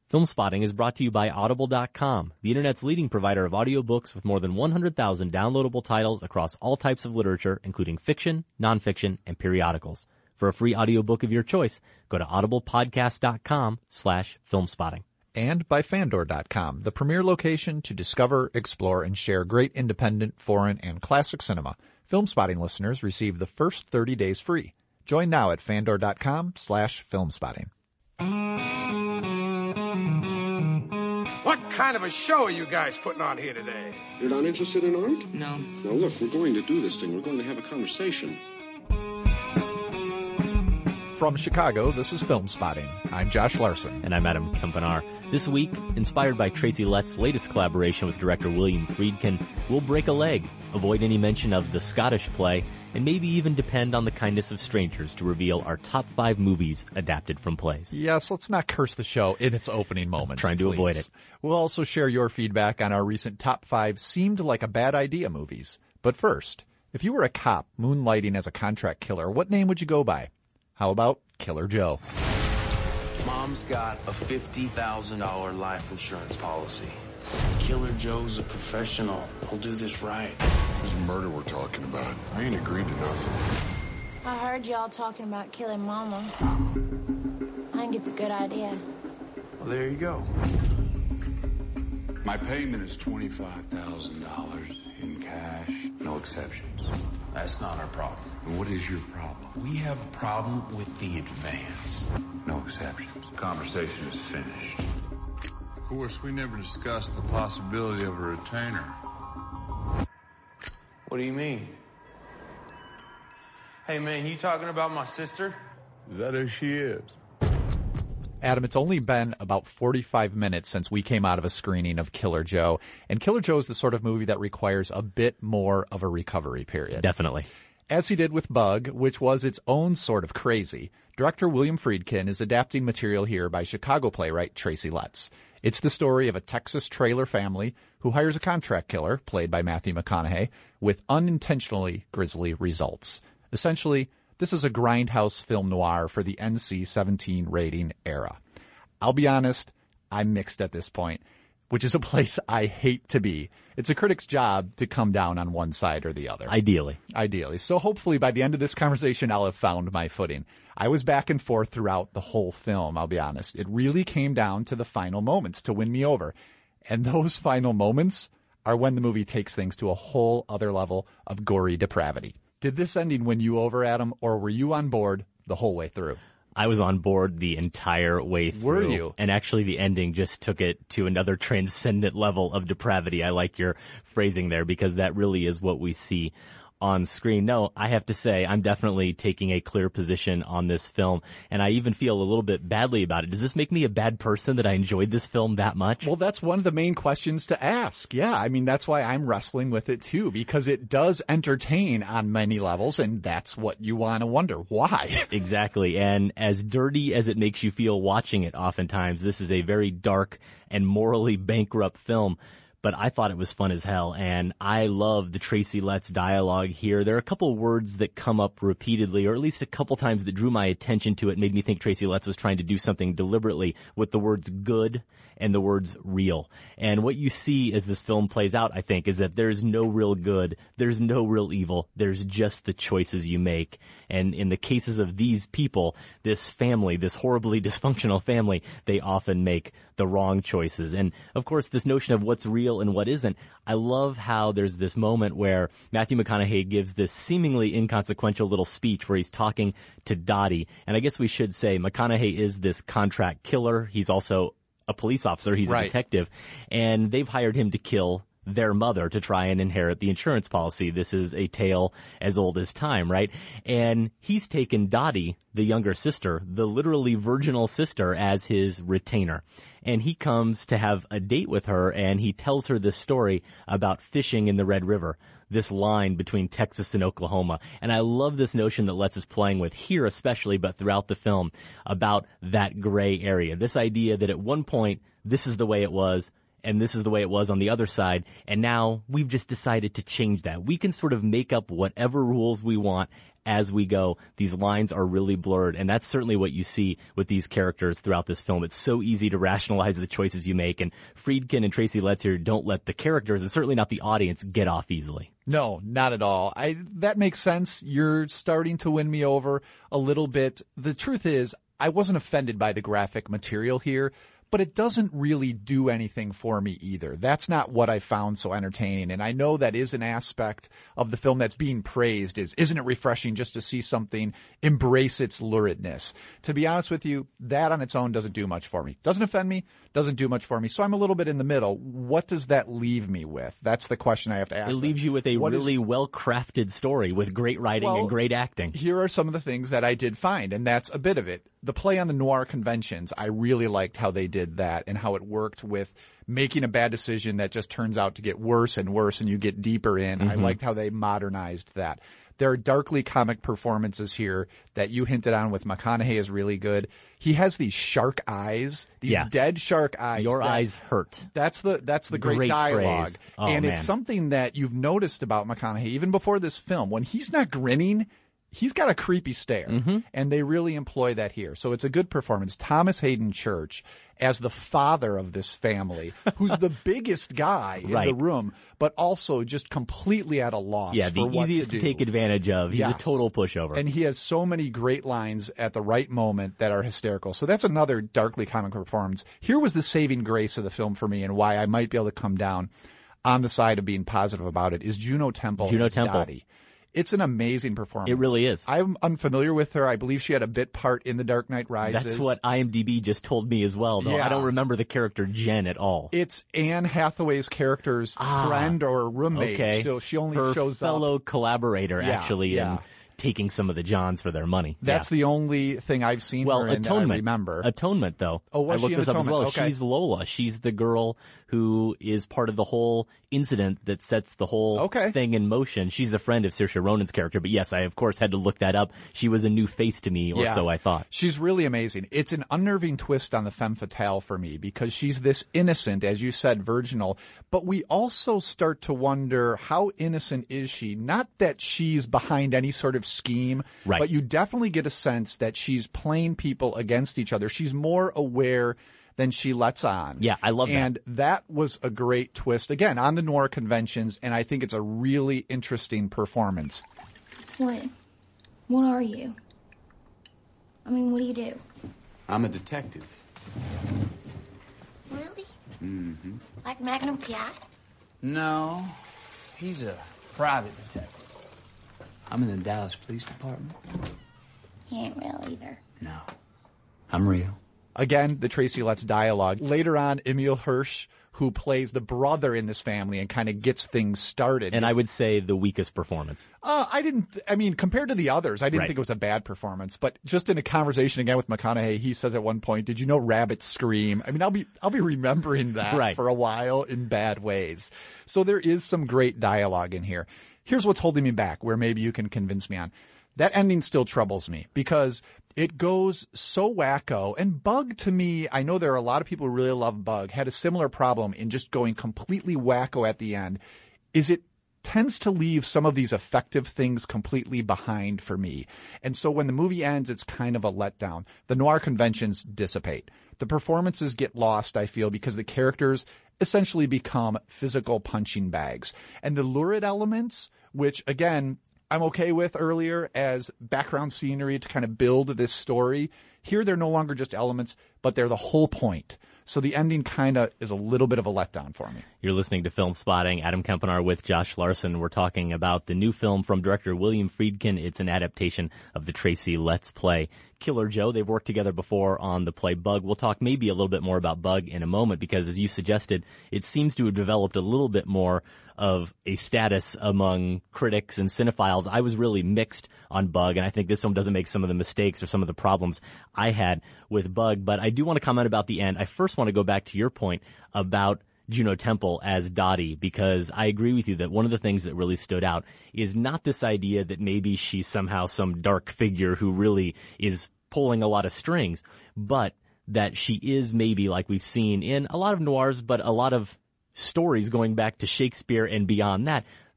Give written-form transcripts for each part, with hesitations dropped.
Film Spotting is brought to you by Audible.com, the internet's leading provider of audiobooks with more than 100,000 downloadable titles across all types of literature, including fiction, nonfiction, and periodicals. For a free audiobook of your choice, go to audiblepodcast.com/filmspotting. And by Fandor.com, the premier location to discover, explore, and share great independent, foreign, and classic cinema. Film Spotting listeners receive the first 30 days free. Join now at Fandor.com/filmspotting. What kind of a show are you guys putting on here today? You're not interested in art? No. Now look, we're going to do this thing. We're going to have a conversation. From Chicago, this is Film Spotting. I'm Josh Larson. And I'm Adam Kempenaar. This week, inspired by Tracy Letts' latest collaboration with director William Friedkin, we'll break a leg, avoid any mention of the Scottish play, and maybe even depend on the kindness of strangers to reveal our top 5 movies adapted from plays. Yes, let's not curse the show in its opening moments. I'm trying to avoid it. We'll also share your feedback on our recent top 5 seemed like a bad idea movies. But first, if you were a cop moonlighting as a contract killer, what name would you go by? How about Killer Joe? Mom's got a $50,000 life insurance policy. Killer Joe's a professional. He'll do this right. There's murder we're talking about. I ain't agreed to nothing. I heard y'all talking about killing Mama. I think it's a good idea. Well, there you go. My payment is $25,000 in cash, no exceptions. That's not our problem. And what is your problem? We have a problem with the advance. No exceptions. Conversation is finished. Of course, we never discussed the possibility of a retainer. What do you mean? Hey, man, you talking about my sister? Is that who she is? Adam, it's only been about 45 minutes since we came out of a screening of Killer Joe, and Killer Joe is the sort of movie that requires a bit more of a recovery period. Definitely. As he did with Bug, which was its own sort of crazy, director William Friedkin is adapting material here by Chicago playwright Tracy Letts. It's the story of a Texas trailer family who hires a contract killer, played by Matthew McConaughey, with unintentionally grisly results. Essentially, this is a grindhouse film noir for the NC-17 rating era. I'll be honest, I'm mixed at this point, which is a place I hate to be. It's a critic's job to come down on one side or the other. Ideally. So hopefully by the end of this conversation, I'll have found my footing. I was back and forth throughout the whole film, I'll be honest. It really came down to the final moments to win me over. And those final moments are when the movie takes things to a whole other level of gory depravity. Did this ending win you over, Adam, or were you on board the whole way through? I was on board the entire way through. Were you? And actually the ending just took it to another transcendent level of depravity. I like your phrasing there because that really is what we see on screen. No, I have to say I'm definitely taking a clear position on this film, and I even feel a little bit badly about it. Does this make me a bad person that I enjoyed this film that much? Well, that's one of the main questions to ask. Yeah, I mean, that's why I'm wrestling with it too, because it does entertain on many levels, and that's what you want to wonder. Why? Exactly, and as dirty as it makes you feel watching it oftentimes, this is a very dark and morally bankrupt film. But I thought it was fun as hell, and I love the Tracy Letts dialogue here. There are a couple of words that come up repeatedly, or at least a couple times that drew my attention to it, made me think Tracy Letts was trying to do something deliberately with the words good and the words real. And what you see as this film plays out, I think, is that there's no real good, there's no real evil, there's just the choices you make. And in the cases of these people, this family, this horribly dysfunctional family, they often make the wrong choices. And of course, this notion of what's real and what isn't, I love how there's this moment where Matthew McConaughey gives this seemingly inconsequential little speech where he's talking to Dottie. And I guess we should say McConaughey is this contract killer. He's also a police officer. He's a detective. And they've hired him to kill their mother to try and inherit the insurance policy. This is a tale as old as time, right? And he's taken Dottie, the younger sister, the literally virginal sister, as his retainer. And he comes to have a date with her, and he tells her this story about fishing in the Red River, this line between Texas and Oklahoma. And I love this notion that Letts is playing with here especially, but throughout the film, about that gray area. This idea that at one point, this is the way it was, and this is the way it was on the other side, and now we've just decided to change that. We can sort of make up whatever rules we want as we go. These lines are really blurred, and that's certainly what you see with these characters throughout this film. It's so easy to rationalize the choices you make, and Friedkin and Tracy Letts here don't let the characters, and certainly not the audience, get off easily. No, not at all. That makes sense. You're starting to win me over a little bit. The truth is, I wasn't offended by the graphic material here, but it doesn't really do anything for me either. That's not what I found so entertaining. And I know that is an aspect of the film that's being praised isn't it refreshing just to see something embrace its luridness? To be honest with you, that on its own doesn't do much for me. Doesn't offend me, doesn't do much for me. So I'm a little bit in the middle. What does that leave me with? That's the question I have to ask. It leaves you with a really well-crafted story with great writing and great acting. Here are some of the things that I did find, and that's a bit of it. The play on the noir conventions, I really liked how they did that and how it worked with making a bad decision that just turns out to get worse and worse and you get deeper in. I liked how they modernized that. There are darkly comic performances here that you hinted on with McConaughey is really good. He has these shark eyes, these dead shark eyes. Your eyes hurt. That's the great dialogue. Oh, and man. It's something that you've noticed about McConaughey even before this film. When he's not grinning, he's got a creepy stare, and they really employ that here. So it's a good performance. Thomas Hayden Church as the father of this family, who's the biggest guy in the room, but also just completely at a loss. Yeah, the easiest to take advantage of. He's a total pushover. And he has so many great lines at the right moment that are hysterical. So that's another darkly comic performance. Here was the saving grace of the film for me, and why I might be able to come down on the side of being positive about it, is Juno Temple. Dottie. It's an amazing performance. It really is. I'm unfamiliar with her. I believe she had a bit part in The Dark Knight Rises. That's what IMDb just told me as well, though. I don't remember the character Jen at all. It's Anne Hathaway's character's friend or roommate. Okay. So she only her shows fellow collaborator, actually, in taking some of the Johns for their money. That's the only thing I've seen her in that I remember. Atonement, though. Oh, was I looked she in this up as Atonement? well. Okay. She's Lola. She's the girl who is part of the whole incident that sets the whole thing in motion. She's the friend of Saoirse Ronan's character. But yes, I, of course, had to look that up. She was a new face to me, or so I thought. She's really amazing. It's an unnerving twist on the femme fatale for me, because she's this innocent, as you said, virginal. But we also start to wonder, how innocent is she? Not that she's behind any sort of scheme, but you definitely get a sense that she's playing people against each other. She's more aware than she lets on. Yeah, I love that. And that was a great twist, again, on the noir conventions, and I think it's a really interesting performance. What? What are you? I mean, what do you do? I'm a detective. Really? Mm-hmm. Like Magnum PI? No, he's a private detective. I'm in the Dallas Police Department. He ain't real either. No, I'm real. Again, the Tracy Letts dialogue. Later on, Emil Hirsch, who plays the brother in this family and kind of gets things started. And I would say the weakest performance. Compared to the others, I didn't think it was a bad performance. But just in a conversation again with McConaughey, he says at one point, "Did you know rabbits scream?" I mean, I'll be remembering that for a while in bad ways. So there is some great dialogue in here. Here's what's holding me back, where maybe you can convince me on. That ending still troubles me because it goes so wacko. And Bug, to me, I know there are a lot of people who really love Bug, had a similar problem in just going completely wacko at the end, is it tends to leave some of these effective things completely behind for me. And so when the movie ends, it's kind of a letdown. The noir conventions dissipate. The performances get lost, I feel, because the characters essentially become physical punching bags. And the lurid elements, which, again, I'm okay with earlier as background scenery to kind of build this story. Here, they're no longer just elements, but they're the whole point. So the ending kind of is a little bit of a letdown for me. You're listening to Film Spotting. Adam Kempenaar with Josh Larson. We're talking about the new film from director William Friedkin. It's an adaptation of the Tracy Letts play Killer Joe. They've worked together before on the play Bug. We'll talk maybe a little bit more about Bug in a moment because, as you suggested, it seems to have developed a little bit more of a status among critics and cinephiles. I was really mixed on Bug, and I think this film doesn't make some of the mistakes or some of the problems I had with Bug. But I do want to comment about the end. I first want to go back to your point about Juno Temple as Dottie, because I agree with you that one of the things that really stood out is not this idea that maybe she's somehow some dark figure who really is pulling a lot of strings, but that she is maybe, like we've seen in a lot of noirs, but a lot of stories going back to Shakespeare and beyond that,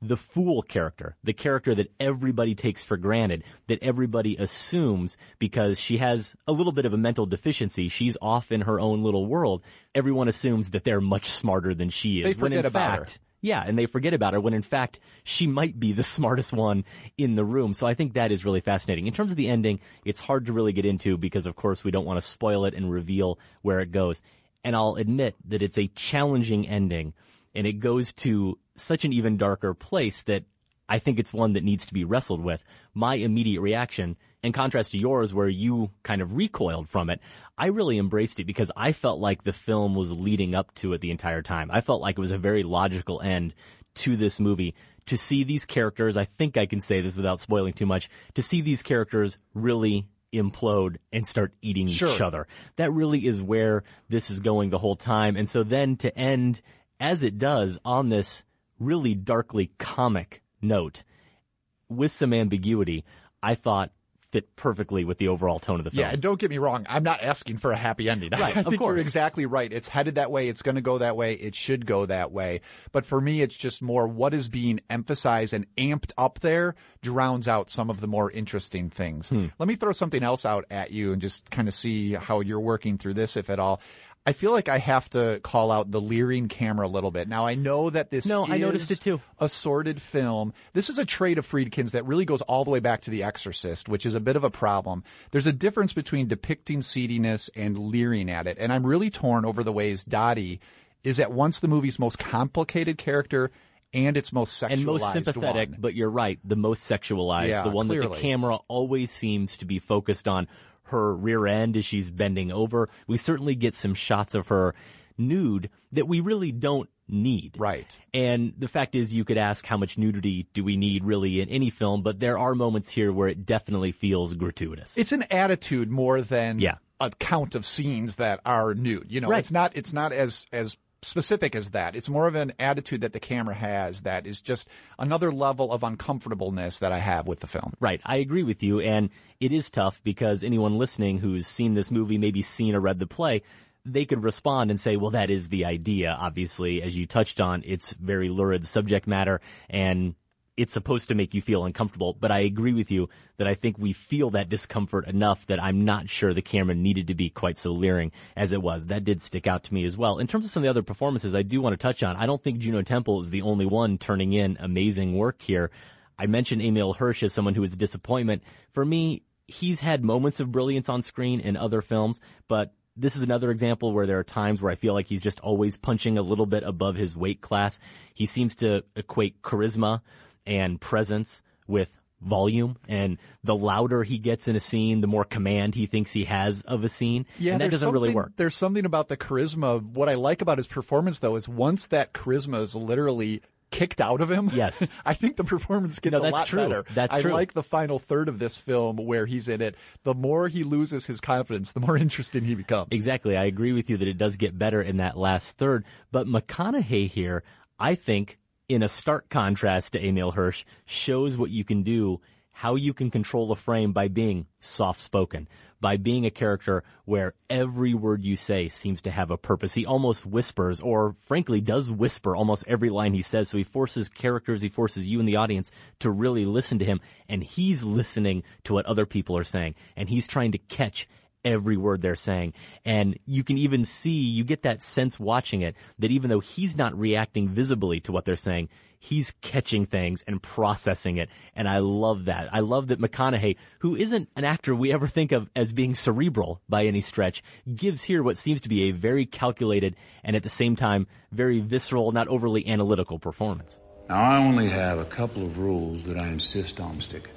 the fool character, the character that everybody takes for granted, that everybody assumes because she has a little bit of a mental deficiency. She's off in her own little world. Everyone assumes that they're much smarter than she is. They forget about her. Yeah, and they forget about her when, in fact, she might be the smartest one in the room. So I think that is really fascinating. In terms of the ending, it's hard to really get into because, of course, we don't want to spoil it and reveal where it goes. And I'll admit that it's a challenging ending, and it goes to such an even darker place that I think it's one that needs to be wrestled with. My immediate reaction, in contrast to yours where you kind of recoiled from it, I really embraced it because I felt like the film was leading up to it the entire time. I felt like it was a very logical end to this movie. To see these characters, I think I can say this without spoiling too much, to see these characters really implode and start eating each other. That really is where this is going the whole time. And so then to end, as it does, on this really darkly comic note, with some ambiguity, I thought fit perfectly with the overall tone of the film. Yeah, and don't get me wrong, I'm not asking for a happy ending. Right, I think you're exactly right. It's headed that way. It's going to go that way. It should go that way. But for me, it's just more what is being emphasized and amped up there drowns out some of the more interesting things. Let me throw something else out at you and just kind of see how you're working through this, if at all. I feel like I have to call out the leering camera a little bit. Now, I know that this I noticed it too. A sordid film. This is a trait of Friedkin's that really goes all the way back to The Exorcist, which is a bit of a problem. There's a difference between depicting seediness and leering at it. And I'm really torn over the ways Dottie is at once the movie's most complicated character and its most sexualized and most sympathetic, one. But you're right, the most sexualized, the one clearly. that the camera always seems to be focused on her rear end as she's bending over. We certainly get some shots of her nude that we really don't need. Right. And the fact is, you could ask how much nudity do we need really in any film, but there are moments here where it definitely feels gratuitous. It's an attitude more than a count of scenes that are nude. You know, Right. it's not as specific as that. It's more of an attitude that the camera has that is just another level of uncomfortableness that I have with the film. Right. I agree with you. And it is tough because anyone listening who's seen this movie, maybe seen or read the play, they could respond and say, well, that is the idea. Obviously, as you touched on, it's very lurid subject matter and it's supposed to make you feel uncomfortable. But I agree with you that I think we feel that discomfort enough that I'm not sure the camera needed to be quite so leering as it was. That did stick out to me as well. In terms of some of the other performances I do want to touch on, I don't think Juno Temple is the only one turning in amazing work here. I mentioned Emil Hirsch as someone who is a disappointment. For me, he's had moments of brilliance on screen in other films, but this is another example where there are times where I feel like he's just always punching a little bit above his weight class. He seems to equate charisma and presence with volume, and the louder he gets in a scene, the more command he thinks he has of a scene. Yeah, and that doesn't really work. There's something about the charisma. What I like about his performance, though, is once that charisma is literally kicked out of him, yes, I think the performance gets a lot better. That's true. I like the final third of this film where he's in it. The more he loses his confidence, the more interesting he becomes. Exactly. I agree with you that it does get better in that last third. But McConaughey here, I think, in a stark contrast to Emil Hirsch, shows what you can do, how you can control the frame by being soft-spoken, by being a character where every word you say seems to have a purpose. He almost whispers, or frankly does whisper almost every line he says. So he forces characters, he forces you in the audience to really listen to him, and he's listening to what other people are saying, and he's trying to catch every word they're saying. And you can even see, you get that sense watching it, that even though he's not reacting visibly to what they're saying, he's catching things and processing it. And I love that. I love that McConaughey, who isn't an actor we ever think of as being cerebral by any stretch, gives here what seems to be a very calculated and at the same time very visceral, not overly analytical performance. Now, I only have a couple of rules that I insist on sticking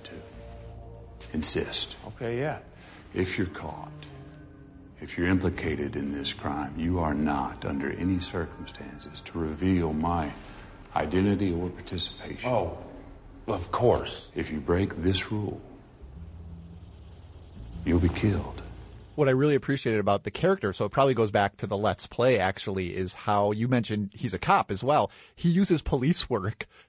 to. Insist. Okay, yeah. If you're caught, if you're implicated in this crime, you are not, under any circumstances, to reveal my identity or participation. Oh, of course. If you break this rule, you'll be killed. What I really appreciated about the character, so it probably goes back to the Let's Play actually, is how you mentioned he's a cop as well. He uses police work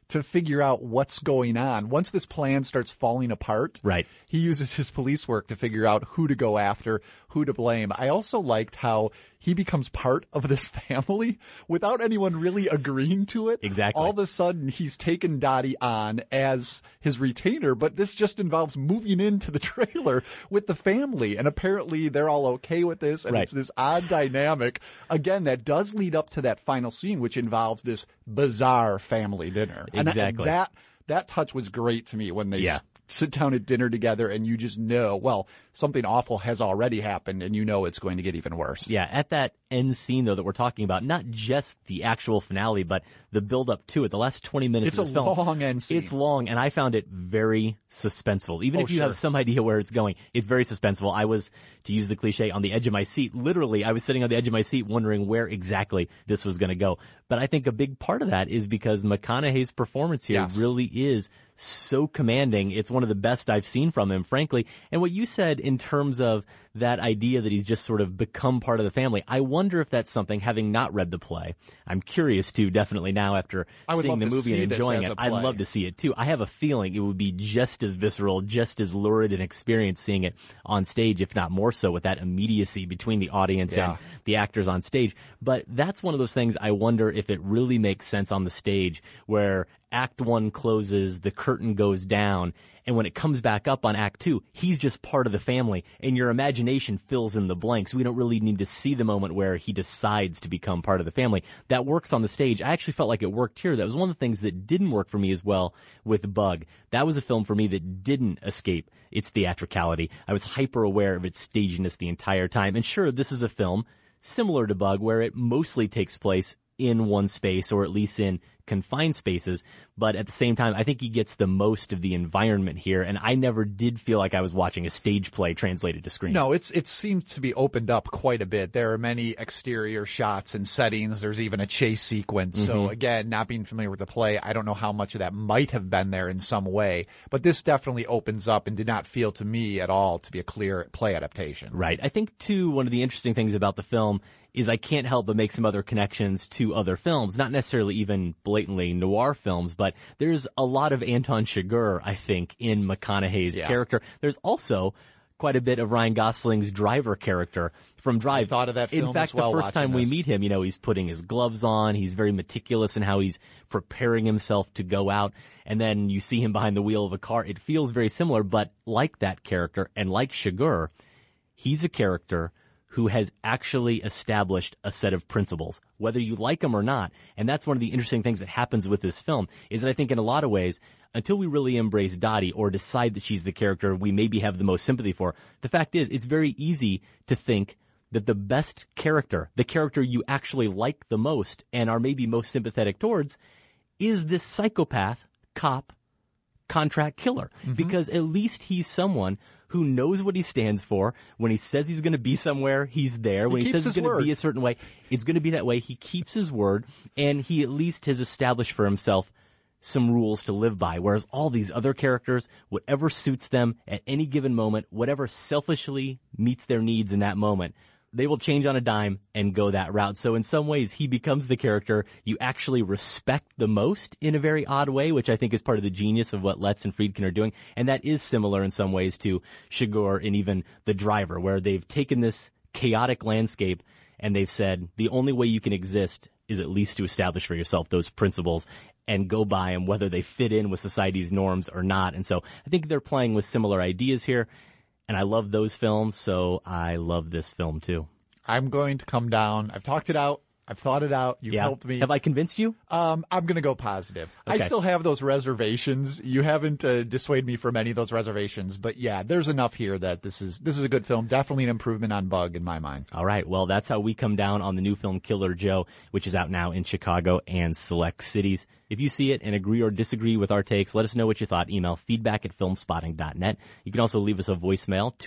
to figure out what's going on. Once this plan starts falling apart, right, he uses his police work to figure out who to go after, who to blame. I also liked how he becomes part of this family without anyone really agreeing to it. Exactly. All of a sudden, he's taken Dottie on as his retainer, but this just involves moving into the trailer with the family. And apparently they're all okay with this. And It's this odd dynamic, again, that does lead up to that final scene, which involves this bizarre family dinner. Exactly. And that touch was great to me when they sit down at dinner together and you just know, well, something awful has already happened and you know it's going to get even worse. Yeah, at that end scene, though, that we're talking about, not just the actual finale, but the build-up to it, the last 20 minutes of this film. It's a long end scene. It's long, and I found it very suspenseful. Even if you have some idea where it's going, it's very suspenseful. I was, to use the cliche, on the edge of my seat. Literally, I was sitting on the edge of my seat wondering where exactly this was going to go. But I think a big part of that is because McConaughey's performance here really is so commanding. It's one of the best I've seen from him, frankly. And what you said in terms of that idea that he's just sort of become part of the family, I wonder if that's something, having not read the play. I'm curious to, definitely now after seeing the movie and enjoying it. I'd love to see it too. I have a feeling it would be just as visceral, just as lurid an experience seeing it on stage, if not more so, with that immediacy between the audience and the actors on stage. But that's one of those things I wonder if it really makes sense on the stage, where Act 1 closes, the curtain goes down, and when it comes back up on Act 2, he's just part of the family, and your imagination fills in the blanks. We don't really need to see the moment where he decides to become part of the family. That works on the stage. I actually felt like it worked here. That was one of the things that didn't work for me as well with Bug. That was a film for me that didn't escape its theatricality. I was hyper aware of its staginess the entire time. And sure, this is a film similar to Bug, where it mostly takes place in one space, or at least in confined spaces, but at the same time, I think he gets the most of the environment here, and I never did feel like I was watching a stage play translated to screen. No, it seems to be opened up quite a bit. There are many exterior shots and settings. There's even a chase sequence. Mm-hmm. So again, not being familiar with the play, I don't know how much of that might have been there in some way, but this definitely opens up and did not feel to me at all to be a clear play adaptation. Right. I think, too, one of the interesting things about the film is I can't help but make some other connections to other films, not necessarily even blatantly noir films, but there's a lot of Anton Chigurh, I think, in McConaughey's character. There's also quite a bit of Ryan Gosling's driver character from Drive. I thought of that film in fact, as well, the first time we meet him, you know, he's putting his gloves on, he's very meticulous in how he's preparing himself to go out, and then you see him behind the wheel of a car. It feels very similar, but like that character, and like Chigurh, he's a character who has actually established a set of principles, whether you like them or not. And that's one of the interesting things that happens with this film, is that I think in a lot of ways, until we really embrace Dottie or decide that she's the character we maybe have the most sympathy for, the fact is it's very easy to think that the best character, the character you actually like the most and are maybe most sympathetic towards, is this psychopath, cop, contract killer. Mm-hmm. Because at least he's someone who knows what he stands for. When he says he's going to be somewhere, he's there. When he says he's going to be a certain way, it's going to be that way. He keeps his word, and he at least has established for himself some rules to live by. Whereas all these other characters, whatever suits them at any given moment, whatever selfishly meets their needs in that moment, they will change on a dime and go that route. So in some ways, he becomes the character you actually respect the most in a very odd way, which I think is part of the genius of what Letts and Friedkin are doing. And that is similar in some ways to Chigurh and even The Driver, where they've taken this chaotic landscape and they've said the only way you can exist is at least to establish for yourself those principles and go by them, whether they fit in with society's norms or not. And so I think they're playing with similar ideas here. And I love those films, so I love this film too. I'm going to come down. I've talked it out. I've thought it out. You've helped me. Have I convinced you? I'm going to go positive. Okay. I still have those reservations. You haven't dissuaded me from any of those reservations. But yeah, there's enough here that this is a good film. Definitely an improvement on Bug in my mind. All right. Well, that's how we come down on the new film Killer Joe, which is out now in Chicago and select cities. If you see it and agree or disagree with our takes, let us know what you thought. Email feedback@filmspotting.net. You can also leave us a voicemail,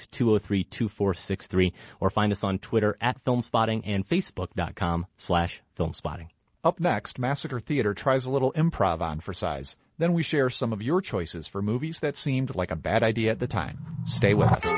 206-203-2463, or find us on Twitter @filmspotting and facebook.com/filmspotting. Up next, Massacre Theater tries a little improv on for size. Then we share some of your choices for movies that seemed like a bad idea at the time. Stay with us.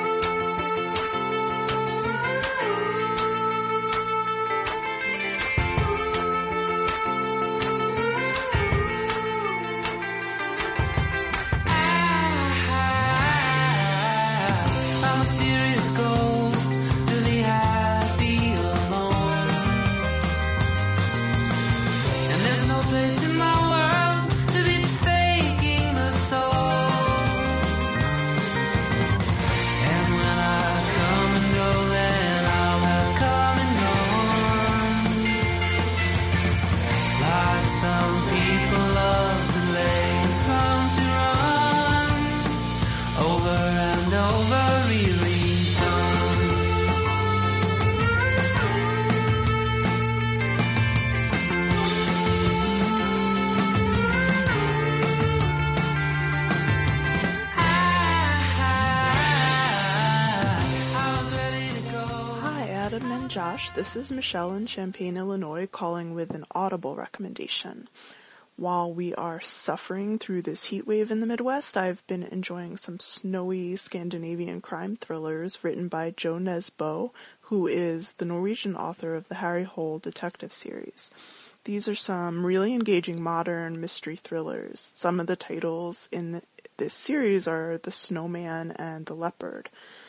Josh. This is Michelle in Champaign, Illinois, calling with an Audible recommendation. While we are suffering through this heat wave in the Midwest, I've been enjoying some snowy Scandinavian crime thrillers written by Jo Nesbø, who is the Norwegian author of the Harry Hole detective series. These are some really engaging modern mystery thrillers. Some of the titles in this series are The Snowman and The Leopard.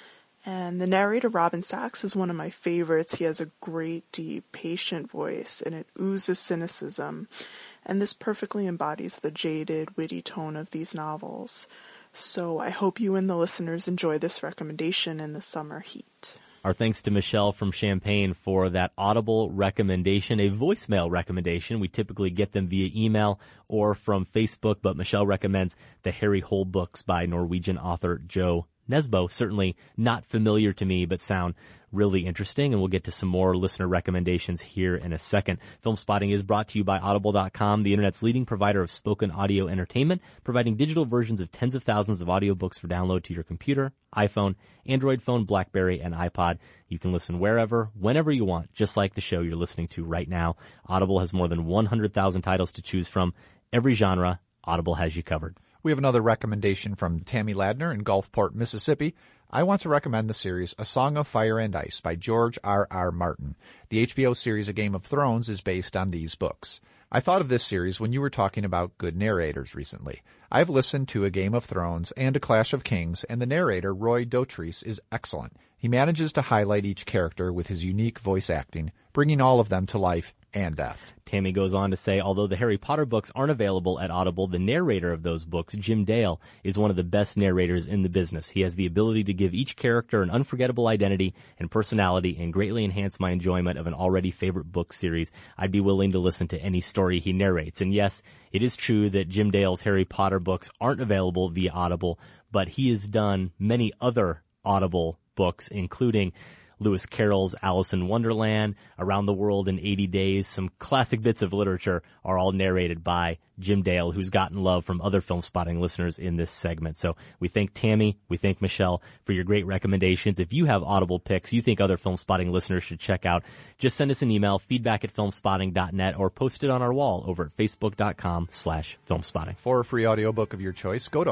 And the narrator, Robin Sachs, is one of my favorites. He has a great, deep, patient voice, and it oozes cynicism. And this perfectly embodies the jaded, witty tone of these novels. So I hope you and the listeners enjoy this recommendation in the summer heat. Our thanks to Michelle from Champaign for that Audible recommendation, a voicemail recommendation. We typically get them via email or from Facebook, but Michelle recommends the Harry Hole books by Norwegian author Jo Nesbø. Certainly not familiar to me, but sound really interesting, and we'll get to some more listener recommendations here in a second. Film Spotting is brought to you by Audible.com, the internet's leading provider of spoken audio entertainment, providing digital versions of tens of thousands of audiobooks for download to your computer, iPhone, Android phone, BlackBerry, and iPod. You can listen wherever, whenever you want, just like the show you're listening to right now. Audible has more than 100,000 titles to choose from. Every genre, Audible has you covered. We have another recommendation from Tammy Ladner in Gulfport, Mississippi. I want to recommend the series A Song of Fire and Ice by George R.R. Martin. The HBO series A Game of Thrones is based on these books. I thought of this series when you were talking about good narrators recently. I've listened to A Game of Thrones and A Clash of Kings, and the narrator, Roy Dotrice, is excellent. He manages to highlight each character with his unique voice acting, bringing all of them to life and death. Tammy goes on to say, although the Harry Potter books aren't available at Audible, the narrator of those books, Jim Dale, is one of the best narrators in the business. He has the ability to give each character an unforgettable identity and personality and greatly enhance my enjoyment of an already favorite book series. I'd be willing to listen to any story he narrates. And yes, it is true that Jim Dale's Harry Potter books aren't available via Audible, but he has done many other Audible books, including Lewis Carroll's Alice in Wonderland, Around the World in 80 Days. Some classic bits of literature are all narrated by Jim Dale, who's gotten love from other Film Spotting listeners in this segment. So we thank Tammy, we thank Michelle for your great recommendations. If you have Audible picks you think other Film Spotting listeners should check out, just send us an email, feedback@filmspotting.net, or post it on our wall over at facebook.com/filmspotting. For a free audiobook of your choice, go to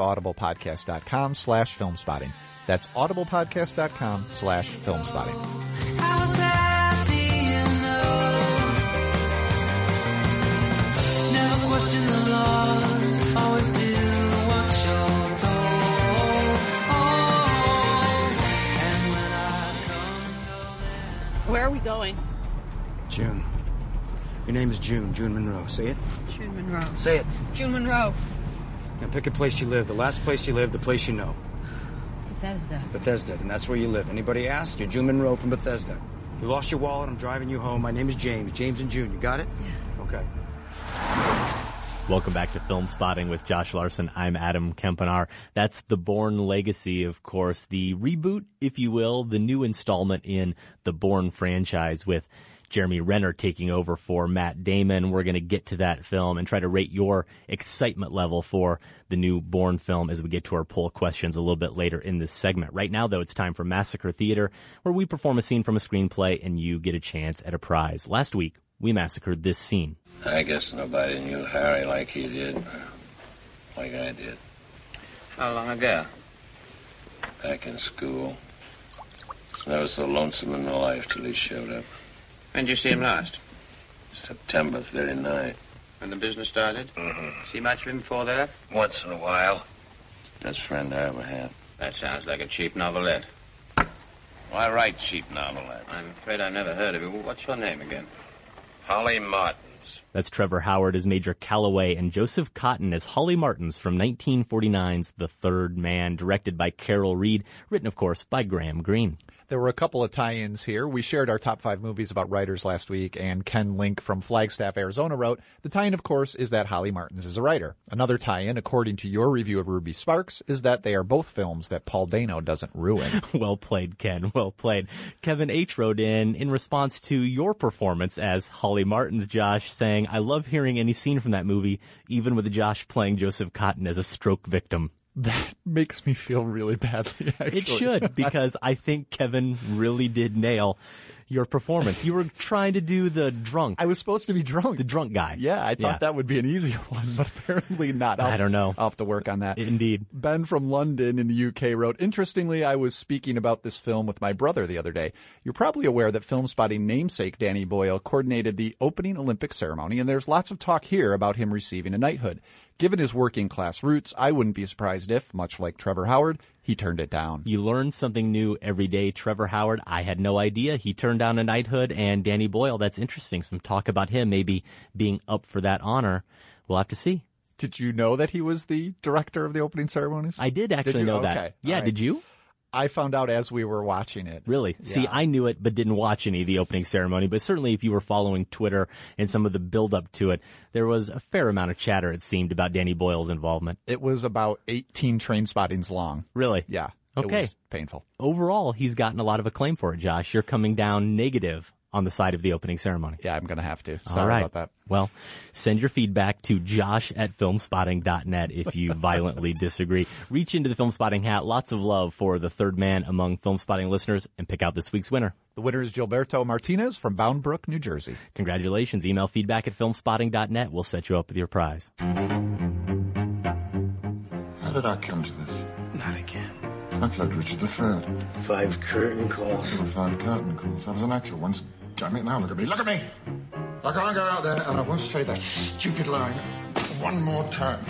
audiblepodcast.com/filmspotting. That's audiblepodcast.com/filmspotting. Question the laws, always do what you're told. And when I come, where are we going? June. Your name is June. June Monroe. Say it. June Monroe. Say it. June Monroe. Now pick a place you live. The last place you live, the place you know. Bethesda. Bethesda. And that's where you live. Anybody ask? You're June Monroe from Bethesda. You lost your wallet. I'm driving you home. My name is James. James and June. You got it? Yeah. Okay. Welcome back to Film Spotting with Josh Larson. I'm Adam Kempenaar. That's The Bourne Legacy, of course, the reboot, if you will, the new installment in the Bourne franchise with Jeremy Renner taking over for Matt Damon. We're going to get to that film and try to rate your excitement level for the new Bourne film as we get to our poll questions a little bit later in this segment. Right now, though, it's time for Massacre Theater, where we perform a scene from a screenplay and you get a chance at a prize. Last week, we massacred this scene. I guess nobody knew Harry like he did, like I did. How long ago? Back in school. It's never so lonesome in my life till he showed up. When did you see him last? September 39. When the business started? Mm-hmm. See much of him before that? Once in a while. Best friend I ever had. That sounds like a cheap novelette. Why write cheap novelette? I'm afraid I never heard of it. What's your name again? Holly Martins. That's Trevor Howard as Major Calloway and Joseph Cotton as Holly Martins from 1949's The Third Man, directed by Carol Reed, written, of course, by Graham Greene. There were a couple of tie-ins here. We shared our top 5 movies about writers last week, and Ken Link from Flagstaff, Arizona wrote, the tie-in, of course, is that Holly Martins is a writer. Another tie-in, according to your review of Ruby Sparks, is that they are both films that Paul Dano doesn't ruin. Well played, Ken. Well played. Kevin H. wrote in response to your performance as Holly Martins, Josh, saying, I love hearing any scene from that movie, even with Josh playing Joseph Cotton as a stroke victim. That makes me feel really badly, actually. It should, because I think Kevin really did nail your performance. You were trying to do the drunk. I was supposed to be drunk. The drunk guy. Yeah, I thought that would be an easier one, but apparently not. I don't know. I'll have to work on that. Indeed. Ben from London in the UK wrote, interestingly, I was speaking about this film with my brother the other day. You're probably aware that Film Spotting namesake Danny Boyle coordinated the opening Olympic ceremony, and there's lots of talk here about him receiving a knighthood. Given his working class roots, I wouldn't be surprised if, much like Trevor Howard, he turned it down. You learn something new every day. Trevor Howard, I had no idea. He turned down a knighthood, and Danny Boyle, that's interesting. Some talk about him maybe being up for that honor. We'll have to see. Did you know that he was the director of the opening ceremonies? I did actually know that. Okay. Yeah, right. Did you? I found out as we were watching it. Really? Yeah. See, I knew it, but didn't watch any of the opening ceremony. But certainly if you were following Twitter and some of the build-up to it, there was a fair amount of chatter, it seemed, about Danny Boyle's involvement. It was about 18 train spottings long. Really? Yeah. Okay. It was painful. Overall, he's gotten a lot of acclaim for it, Josh. You're coming down negative on the side of the opening ceremony. Yeah, I'm going to have to. Sorry All right. about that. Well, send your feedback to josh@filmspotting.net if you violently disagree. Reach into the Film Spotting hat. Lots of love for the third man among Film Spotting listeners, and pick out this week's winner. The winner is Gilberto Martinez from Bound Brook, New Jersey. Congratulations. Email feedback at filmspotting.net. We'll set you up with your prize. How did I come to this? Not again. I played Richard III. 5 curtain calls. There were 5 curtain calls. I was an actor once. Damn it, now look at me. Look at me! I can't go out there and I won't say that stupid line one more time.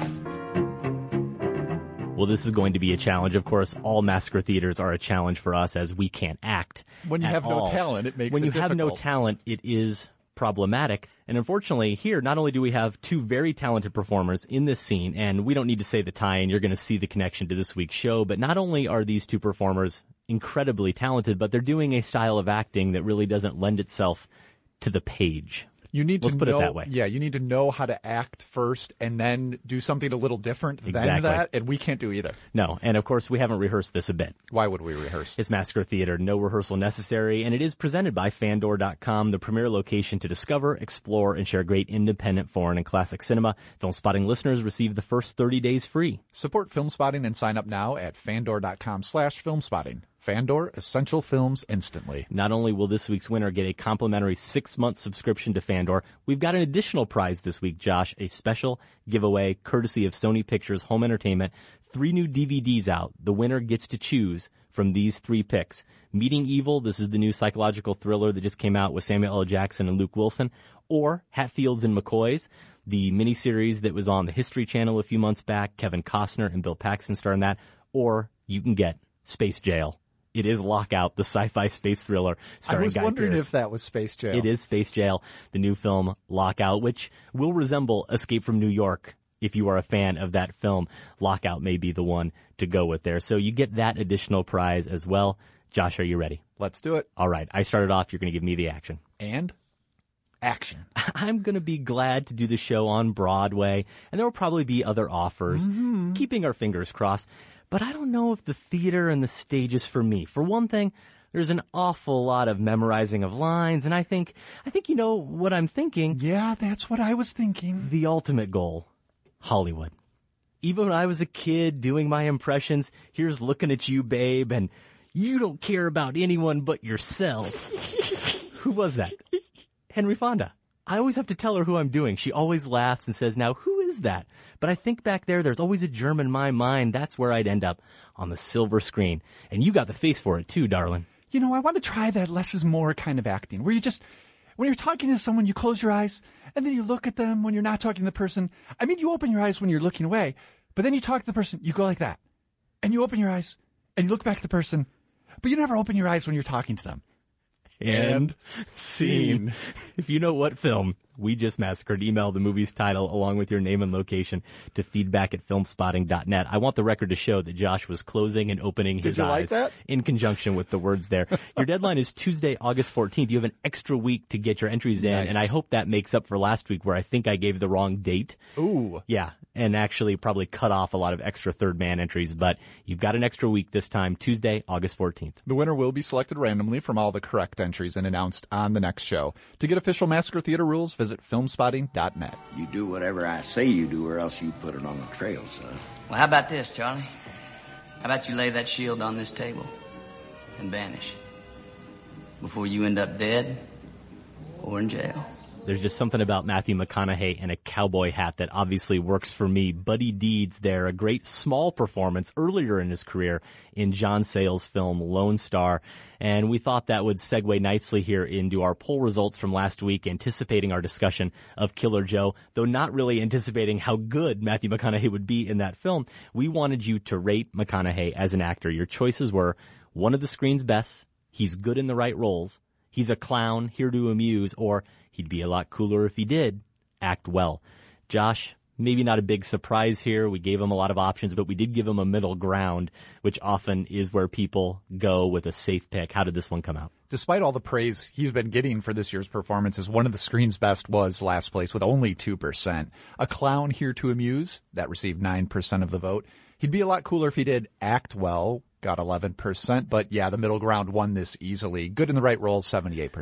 Well, this is going to be a challenge. Of course, all Massacre theaters are a challenge for us as we can't act. When you have no talent, it makes it difficult. When you have no talent, it is problematic. And unfortunately, here, not only do we have 2 very talented performers in this scene, and we don't need to say the tie-in, you're going to see the connection to this week's show, but not only are these 2 performers incredibly talented, but they're doing a style of acting that really doesn't lend itself to the page. Let's put it that way. Yeah, you need to know how to act first and then do something a little different than that, and we can't do either. No, and of course, we haven't rehearsed this a bit. Why would we rehearse? It's Massacre Theater, no rehearsal necessary, and it is presented by Fandor.com, the premier location to discover, explore, and share great independent, foreign, and classic cinema. Film Spotting listeners receive the first 30 days free. Support Film Spotting and sign up now at Fandor.com/filmspotting. Fandor, essential films instantly. Not only will this week's winner get a complimentary 6-month subscription to Fandor, we've got an additional prize this week, Josh, a special giveaway courtesy of Sony Pictures Home Entertainment. 3 new DVDs out. The winner gets to choose from these 3 picks. Meeting Evil, this is the new psychological thriller that just came out with Samuel L. Jackson and Luke Wilson, or Hatfields and McCoys, the miniseries that was on the History Channel a few months back. Kevin Costner and Bill Paxton star in that. Or you can get Space Jail. It is Lockout, the sci-fi space thriller starring Guy Pearce. I was wondering if that was Space Jail. It is Space Jail, the new film Lockout, which will resemble Escape from New York. If you are a fan of that film, Lockout may be the one to go with there. So you get that additional prize as well. Josh, are you ready? Let's do it. All right. I started off. You're going to give me the action. And action. I'm going to be glad to do the show on Broadway, and there will probably be other offers, keeping our fingers crossed. But I don't know if the theater and the stage is for me. For one thing, there's an awful lot of memorizing of lines, and I think you know what I'm thinking. Yeah, that's what I was thinking. The ultimate goal, Hollywood. Even when I was a kid doing my impressions, here's looking at you, babe, and you don't care about anyone but yourself. Who was that? Henry Fonda. I always have to tell her who I'm doing. She always laughs and says, now, who is that? But I think back there's always a germ in my mind. That's where I'd end up, on the silver screen. And you got the face for it, too, darling. You know, I want to try that less is more kind of acting, where you just, when you're talking to someone, you close your eyes, and then you look at them when you're not talking to the person. I mean, you open your eyes when you're looking away, but then you talk to the person, you go like that. And you open your eyes, and you look back at the person, but you never open your eyes when you're talking to them. And scene. If you know what film we just massacred, email the movie's title along with your name and location to feedback@filmspotting.net. I want the record to show that Josh was closing and opening his eyes in conjunction with the words there. Your deadline is Tuesday, August 14th. You have an extra week to get your entries in, and I hope that makes up for last week where I think I gave the wrong date. Ooh. Yeah, and actually probably cut off a lot of extra third man entries, but you've got an extra week this time, Tuesday, August 14th. The winner will be selected randomly from all the correct entries and announced on the next show. To get official Massacre Theater rules, visit filmspotting.net. You do whatever I say you do, or else you put it on the trail, son. Well, how about this, Charlie? How about you lay that shield on this table and vanish? before you end up dead or in jail. There's just something about Matthew McConaughey and a cowboy hat that obviously works for me. Buddy Deeds there, a great small performance earlier in his career in John Sayles' film Lone Star. And we thought that would segue nicely here into our poll results from last week, anticipating our discussion of Killer Joe, though not really anticipating how good Matthew McConaughey would be in that film. We wanted you to rate McConaughey as an actor. Your choices were one of the screen's best, he's good in the right roles, he's a clown here to amuse, or he'd be a lot cooler if he did act well. Josh, maybe not a big surprise here. We gave him a lot of options, but we did give him a middle ground, which often is where people go with a safe pick. How did this one come out? Despite all the praise he's been getting for this year's performances, one of the screen's best was last place with only 2%. A clown here to amuse, that received 9% of the vote. He'd be a lot cooler if he did act well, got 11%, but yeah, the middle ground won this easily. Good in the right roles, 78%.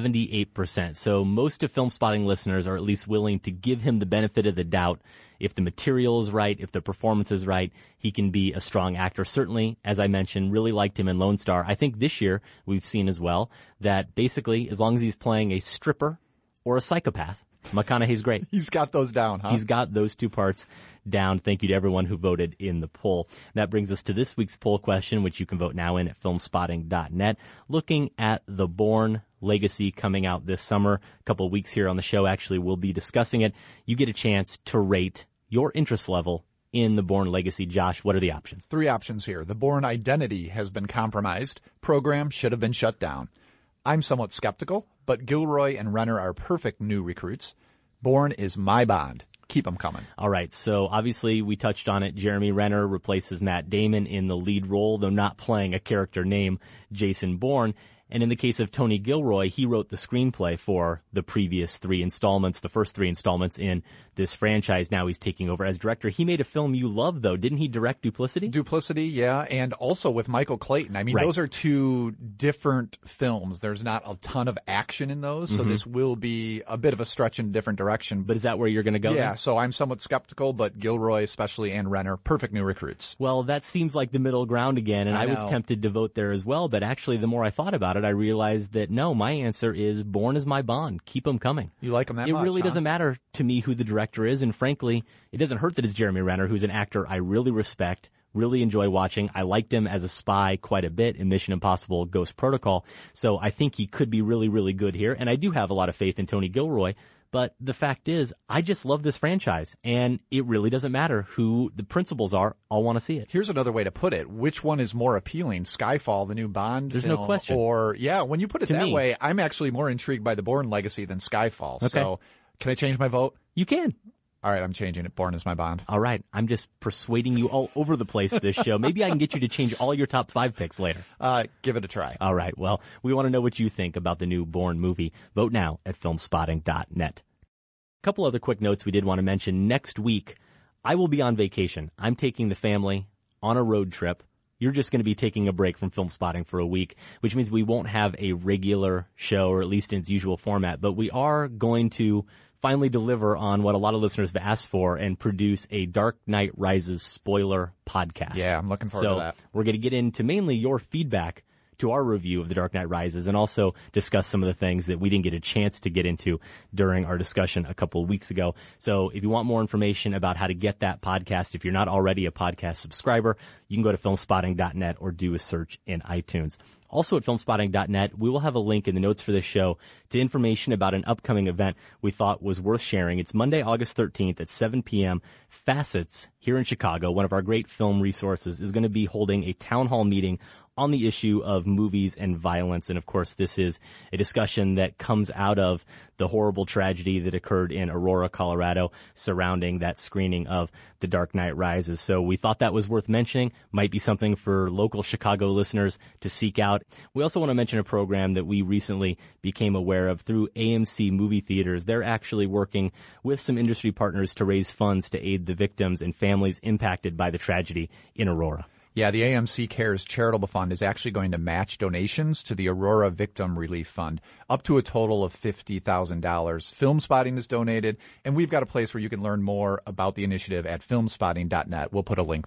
78%. So most of Film Spotting listeners are at least willing to give him the benefit of the doubt. If the material is right, if the performance is right, he can be a strong actor. Certainly, as I mentioned, really liked him in Lone Star. I think this year we've seen as well that basically as long as he's playing a stripper or a psychopath, McConaughey's great. He's got those down, huh? He's got those two parts down. Thank you to everyone who voted in the poll. That brings us to this week's poll question, which you can vote now in at filmspotting.net. Looking at the Bourne Legacy coming out this summer. A couple of weeks here on the show, actually, we'll be discussing it. You get a chance to rate your interest level in the Bourne Legacy. Josh, what are the options? 3 options here. The Bourne identity has been compromised. Program should have been shut down. I'm somewhat skeptical, but Gilroy and Renner are perfect new recruits. Bourne is my Bond. Keep them coming. All right, so obviously we touched on it. Jeremy Renner replaces Matt Damon in the lead role, though not playing a character named Jason Bourne. And in the case of Tony Gilroy, he wrote the screenplay for the previous 3 installments, the first 3 installments in this franchise. Now he's taking over as director. He made a film you love, though. Didn't he direct Duplicity? Duplicity, yeah, and also with Michael Clayton. I mean, Those are 2 different films. There's not a ton of action in those, so this will be a bit of a stretch in a different direction. But is that where you're going to go? Yeah, then? So I'm somewhat skeptical, but Gilroy especially and Renner, perfect new recruits. Well, that seems like the middle ground again, and I was tempted to vote there as well, but actually the more I thought about it, I realized that no, my answer is Bourne is my Bond. Keep them coming. You like them that much, It really huh? doesn't matter to me who the director is, and frankly, it doesn't hurt that it's Jeremy Renner, who's an actor I really respect, really enjoy watching. I liked him as a spy quite a bit in Mission Impossible Ghost Protocol, so I think he could be really, really good here, and I do have a lot of faith in Tony Gilroy. But the fact is, I just love this franchise, and it really doesn't matter who the principals are. I'll want to see it. Here's another way to put it. Which one is more appealing, Skyfall, the new Bond There's film? no question. Or, yeah, when you put it that way, I'm actually more intrigued by the Bourne Legacy than Skyfall. Okay. So, can I change my vote? You can. All right, I'm changing it. Bourne is my Bond. All right. I'm just persuading you all over the place this show. Maybe I can get you to change all your top 5 picks later. Give it a try. All right. Well, we want to know what you think about the new Bourne movie. Vote now at filmspotting.net. A couple other quick notes we did want to mention. Next week, I will be on vacation. I'm taking the family on a road trip. You're just going to be taking a break from Film Spotting for a week, which means we won't have a regular show, or at least in its usual format. But we are going to finally deliver on what a lot of listeners have asked for and produce a Dark Knight Rises spoiler podcast. Yeah, I'm looking forward to that. We're going to get into mainly your feedback to our review of The Dark Knight Rises, and also discuss some of the things that we didn't get a chance to get into during our discussion a couple of weeks ago. So if you want more information about how to get that podcast, if you're not already a podcast subscriber, you can go to filmspotting.net or do a search in iTunes. Also at filmspotting.net, we will have a link in the notes for this show to information about an upcoming event we thought was worth sharing. It's Monday, August 13th at 7 p.m. Facets here in Chicago, one of our great film resources, is going to be holding a town hall meeting on the issue of movies and violence. And of course, this is a discussion that comes out of the horrible tragedy that occurred in Aurora, Colorado, surrounding that screening of The Dark Knight Rises. So we thought that was worth mentioning. Might be something for local Chicago listeners to seek out. We also want to mention a program that we recently became aware of through AMC Movie Theaters. They're actually working with some industry partners to raise funds to aid the victims and families impacted by the tragedy in Aurora. Yeah, the AMC Cares Charitable Fund is actually going to match donations to the Aurora Victim Relief Fund, up to a total of $50,000. Film Spotting is donated, and we've got a place where you can learn more about the initiative at filmspotting.net. We'll put a link there.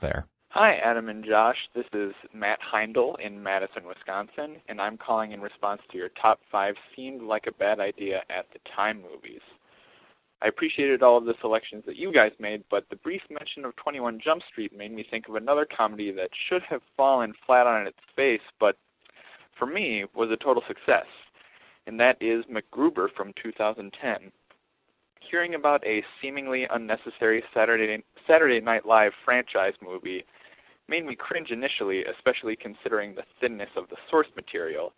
Hi, Adam and Josh. This is Matt Heindel in Madison, Wisconsin, and I'm calling in response to your top 5 seemed like a bad idea at the time movies. I appreciated all of the selections that you guys made, but the brief mention of 21 Jump Street made me think of another comedy that should have fallen flat on its face, but for me was a total success, and that is MacGruber from 2010. Hearing about a seemingly unnecessary Saturday Night Live franchise movie made me cringe initially, especially considering the thinness of the source material.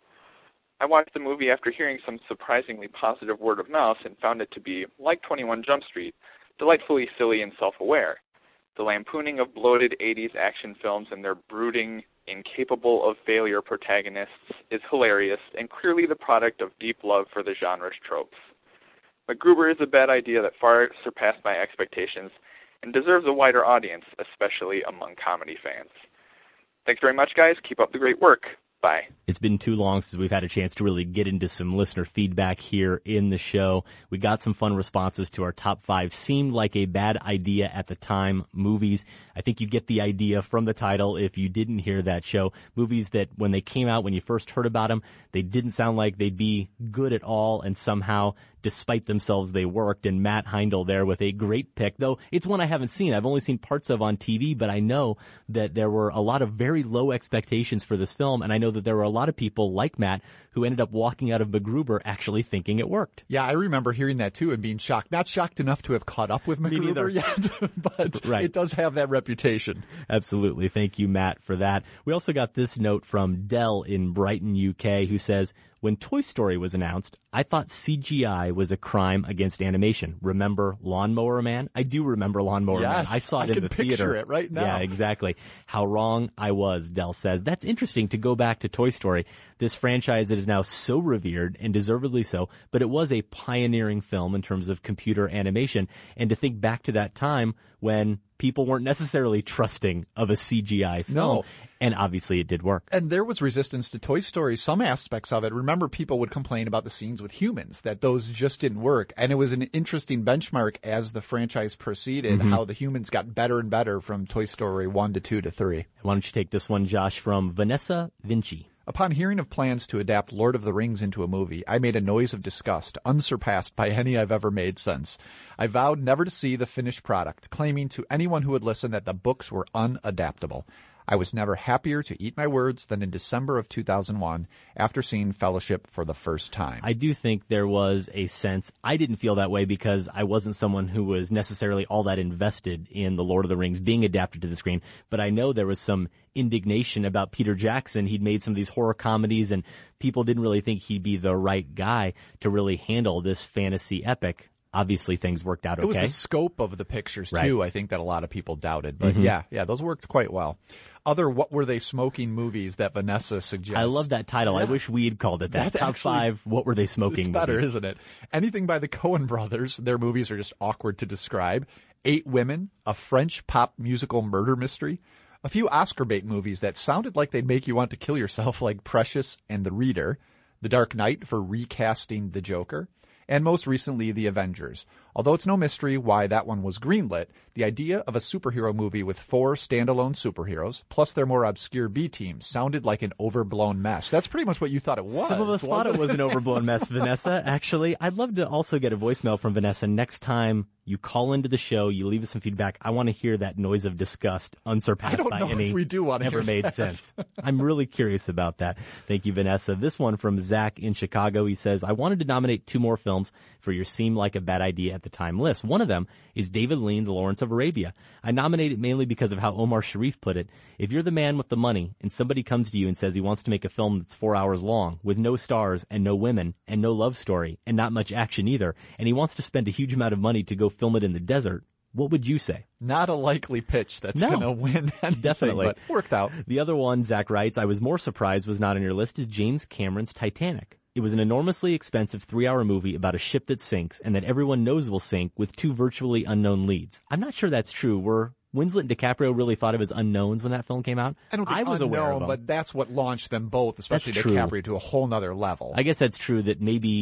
I watched the movie after hearing some surprisingly positive word of mouth and found it to be, like 21 Jump Street, delightfully silly and self-aware. The lampooning of bloated 80s action films and their brooding, incapable of failure protagonists is hilarious and clearly the product of deep love for the genre's tropes. MacGruber is a bad idea that far surpassed my expectations and deserves a wider audience, especially among comedy fans. Thanks very much, guys. Keep up the great work. Bye. It's been too long since we've had a chance to really get into some listener feedback here in the show. We got some fun responses to our top 5 seemed like a bad idea at the time movies. I think you get the idea from the title if you didn't hear that show. Movies that when they came out, when you first heard about them, they didn't sound like they'd be good at all, and somehow, despite themselves, they worked. And Matt Heindel there with a great pick, though it's one I haven't seen. I've only seen parts of on TV, but I know that there were a lot of very low expectations for this film, and I know that there were a lot of people like Matt who ended up walking out of MacGruber actually thinking it worked. Yeah, I remember hearing that too and being shocked. Not shocked enough to have caught up with MacGruber yet, but right. It does have that reputation. Absolutely. Thank you, Matt, for that. We also got this note from Dell in Brighton, UK, who says, when Toy Story was announced, I thought CGI was a crime against animation. Remember Lawnmower Man? I do remember Lawnmower Man. I saw it in the theater. I can picture it right now. Yeah, exactly. How wrong I was, Dell says. That's interesting to go back to Toy Story, this franchise that is now so revered, and deservedly so, but it was a pioneering film in terms of computer animation, and to think back to that time when people weren't necessarily trusting of a CGI film. No. And obviously it did work. And there was resistance to Toy Story, some aspects of it. Remember, people would complain about the scenes with humans, that those just didn't work. And it was an interesting benchmark as the franchise proceeded, how the humans got better and better from Toy Story 1 to 2 to 3. Why don't you take this one, Josh, from Vanessa Vinci. Upon hearing of plans to adapt Lord of the Rings into a movie, I made a noise of disgust, unsurpassed by any I've ever made since. I vowed never to see the finished product, claiming to anyone who would listen that the books were unadaptable. I was never happier to eat my words than in December of 2001 after seeing Fellowship for the first time. I do think there was a sense, I didn't feel that way because I wasn't someone who was necessarily all that invested in the Lord of the Rings being adapted to the screen, but I know there was some indignation about Peter Jackson. He'd made some of these horror comedies and people didn't really think he'd be the right guy to really handle this fantasy epic. Obviously, things worked out okay. It was the scope of the pictures, too, right. I think that a lot of people doubted. But yeah, those worked quite well. Other What Were They Smoking movies that Vanessa suggests. I love that title. Yeah. I wish we had called it that. Top 5 What Were They Smoking it's movies. Better, isn't it? Anything by the Coen brothers. Their movies are just awkward to describe. 8 Women, a French pop musical murder mystery. A few Oscar bait movies that sounded like they'd make you want to kill yourself, like Precious and The Reader. The Dark Knight for recasting the Joker. And most recently, The Avengers. Although it's no mystery why that one was greenlit, the idea of a superhero movie with 4 standalone superheroes, plus their more obscure B-teams, sounded like an overblown mess. That's pretty much what you thought it was. Some of us thought it was an overblown mess, Vanessa. Actually, I'd love to also get a voicemail from Vanessa next time you call into the show, you leave us some feedback. I want to hear that noise of disgust unsurpassed by any if we do want to ever made that. sense. I'm really curious about that. Thank you, Vanessa. This one from Zach in Chicago. He says, I wanted to nominate 2 more films for your Seem Like a Bad Idea at the Time list. One of them is David Lean's Lawrence of Arabia. I nominate it mainly because of how Omar Sharif put it. If you're the man with the money and somebody comes to you and says he wants to make a film that's 4 hours long with no stars and no women and no love story and not much action either, and he wants to spend a huge amount of money to go film it in the desert, what would you say? Not a likely pitch that's going to win anything, definitely. But worked out. The other one, Zach writes, I was more surprised was not on your list, is James Cameron's Titanic. It was an enormously expensive 3-hour movie about a ship that sinks and that everyone knows will sink with 2 virtually unknown leads. I'm not sure that's true. Were Winslet and DiCaprio really thought of as unknowns when that film came out? I don't think was unknown, aware of them. But that's what launched them both, especially DiCaprio, to a whole nother level. I guess that's true that maybe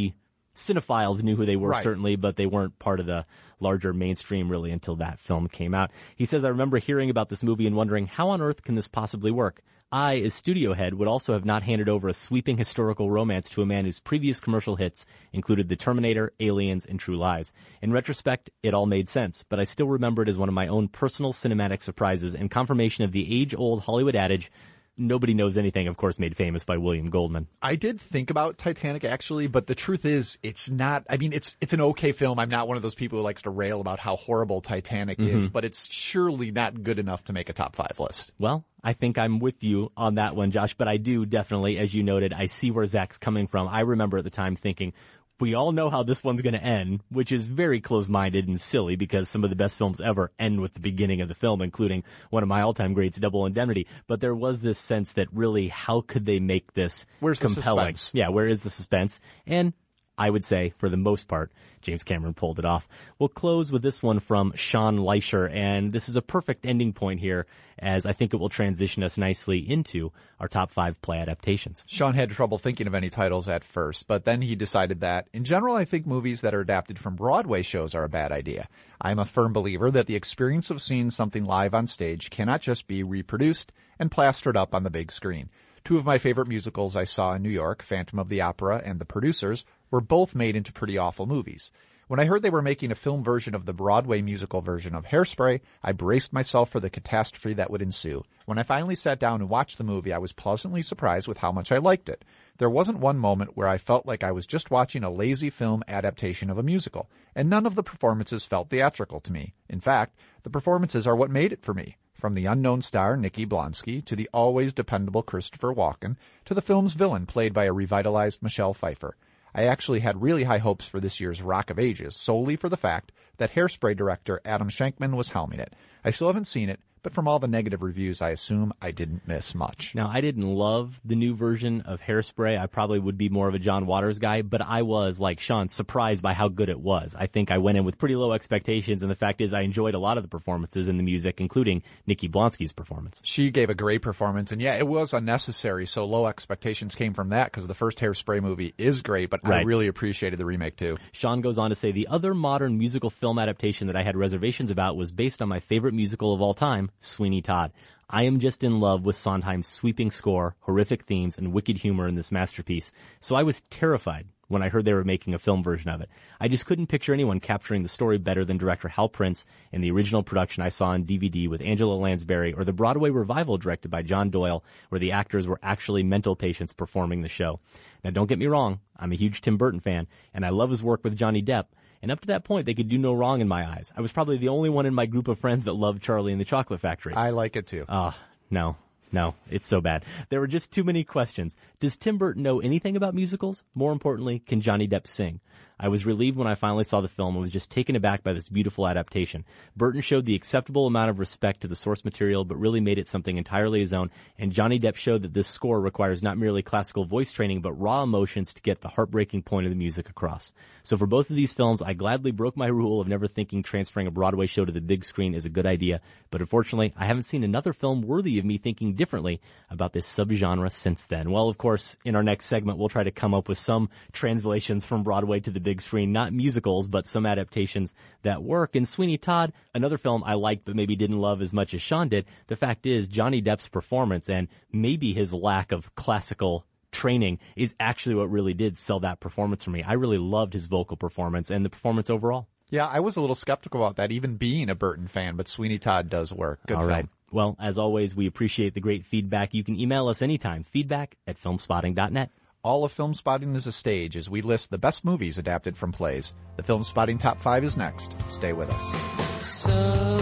cinephiles knew who they were, Right. certainly, but they weren't part of the larger mainstream really until that film came out. He says, I remember hearing about this movie and wondering, how on earth can this possibly work? I, as studio head, would also have not handed over a sweeping historical romance to a man whose previous commercial hits included The Terminator, Aliens, and True Lies. In retrospect, it all made sense, but I still remember it as one of my own personal cinematic surprises and confirmation of the age-old Hollywood adage, nobody knows anything, of course, made famous by William Goldman. I did think about Titanic, actually, but the truth is, it's not, I mean, it's an okay film. I'm not one of those people who likes to rail about how horrible Titanic is, but it's surely not good enough to make a top 5 list. Well, I think I'm with you on that one, Josh, but I do definitely, as you noted, I see where Zach's coming from. I remember at the time thinking, we all know how this one's going to end, which is very close-minded and silly because some of the best films ever end with the beginning of the film, including one of my all-time greats, Double Indemnity. But there was this sense that really, how could they make this Where's the compelling? suspense? Yeah, where is the suspense? And I would say, for the most part, James Cameron pulled it off. We'll close with this one from Sean Leisher, and this is a perfect ending point here, as I think it will transition us nicely into our top 5 play adaptations. Sean had trouble thinking of any titles at first, but then he decided that, in general, I think movies that are adapted from Broadway shows are a bad idea. I'm a firm believer that the experience of seeing something live on stage cannot just be reproduced and plastered up on the big screen. 2 of my favorite musicals I saw in New York, Phantom of the Opera and The Producers, were both made into pretty awful movies. When I heard they were making a film version of the Broadway musical version of Hairspray, I braced myself for the catastrophe that would ensue. When I finally sat down and watched the movie, I was pleasantly surprised with how much I liked it. There wasn't one moment where I felt like I was just watching a lazy film adaptation of a musical, and none of the performances felt theatrical to me. In fact, the performances are what made it for me. From the unknown star Nikki Blonsky to the always dependable Christopher Walken to the film's villain played by a revitalized Michelle Pfeiffer. I actually had really high hopes for this year's Rock of Ages solely for the fact that Hairspray director Adam Shankman was helming it. I still haven't seen it, but from all the negative reviews, I assume I didn't miss much. Now, I didn't love the new version of Hairspray. I probably would be more of a John Waters guy, but I was, like Sean, surprised by how good it was. I think I went in with pretty low expectations, and the fact is I enjoyed a lot of the performances and the music, including Nikki Blonsky's performance. She gave a great performance, and yeah, it was unnecessary, so low expectations came from that because the first Hairspray movie is great, but I really appreciated the remake too. Sean goes on to say, the other modern musical film adaptation that I had reservations about was based on my favorite musical of all time, Sweeney Todd. I am just in love with Sondheim's sweeping score, horrific themes, and wicked humor in this masterpiece, so I was terrified when I heard they were making a film version of it. I just couldn't picture anyone capturing the story better than director Hal Prince in the original production I saw on DVD with Angela Lansbury, or the Broadway revival directed by John Doyle, where the actors were actually mental patients performing the show. Now, don't get me wrong, I'm a huge Tim Burton fan, and I love his work with Johnny Depp, and up to that point, they could do no wrong in my eyes. I was probably the only one in my group of friends that loved Charlie and the Chocolate Factory. I like it too. No, it's so bad. There were just too many questions. Does Tim Burton know anything about musicals? More importantly, can Johnny Depp sing? I was relieved when I finally saw the film and was just taken aback by this beautiful adaptation. Burton showed the acceptable amount of respect to the source material, but really made it something entirely his own, and Johnny Depp showed that this score requires not merely classical voice training, but raw emotions to get the heartbreaking point of the music across. So for both of these films, I gladly broke my rule of never thinking transferring a Broadway show to the big screen is a good idea, but unfortunately, I haven't seen another film worthy of me thinking differently about this subgenre since then. Well, of course, in our next segment, we'll try to come up with some translations from Broadway to the big screen, not musicals, but some adaptations that work. And Sweeney Todd, another film I liked but maybe didn't love as much as Sean did, the fact is Johnny Depp's performance and maybe his lack of classical training is actually what really did sell that performance for me. I really loved his vocal performance and the performance overall. Yeah, I was a little skeptical about that, even being a Burton fan, but Sweeney Todd does work. Good All film. right. Well, as always, we appreciate the great feedback. You can email us anytime, feedback@filmspotting.net. All of Film Spotting is a stage as we list the best movies adapted from plays. The Film Spotting Top 5 is next. Stay with us. So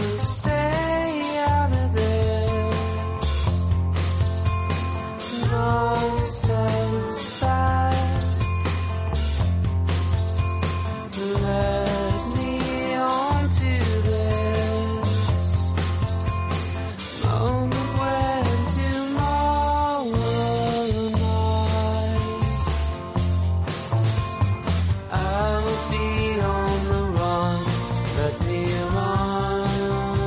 stay out of this nonsense fight. Let me on to this moment when tomorrow night I will be on the run. Let me run.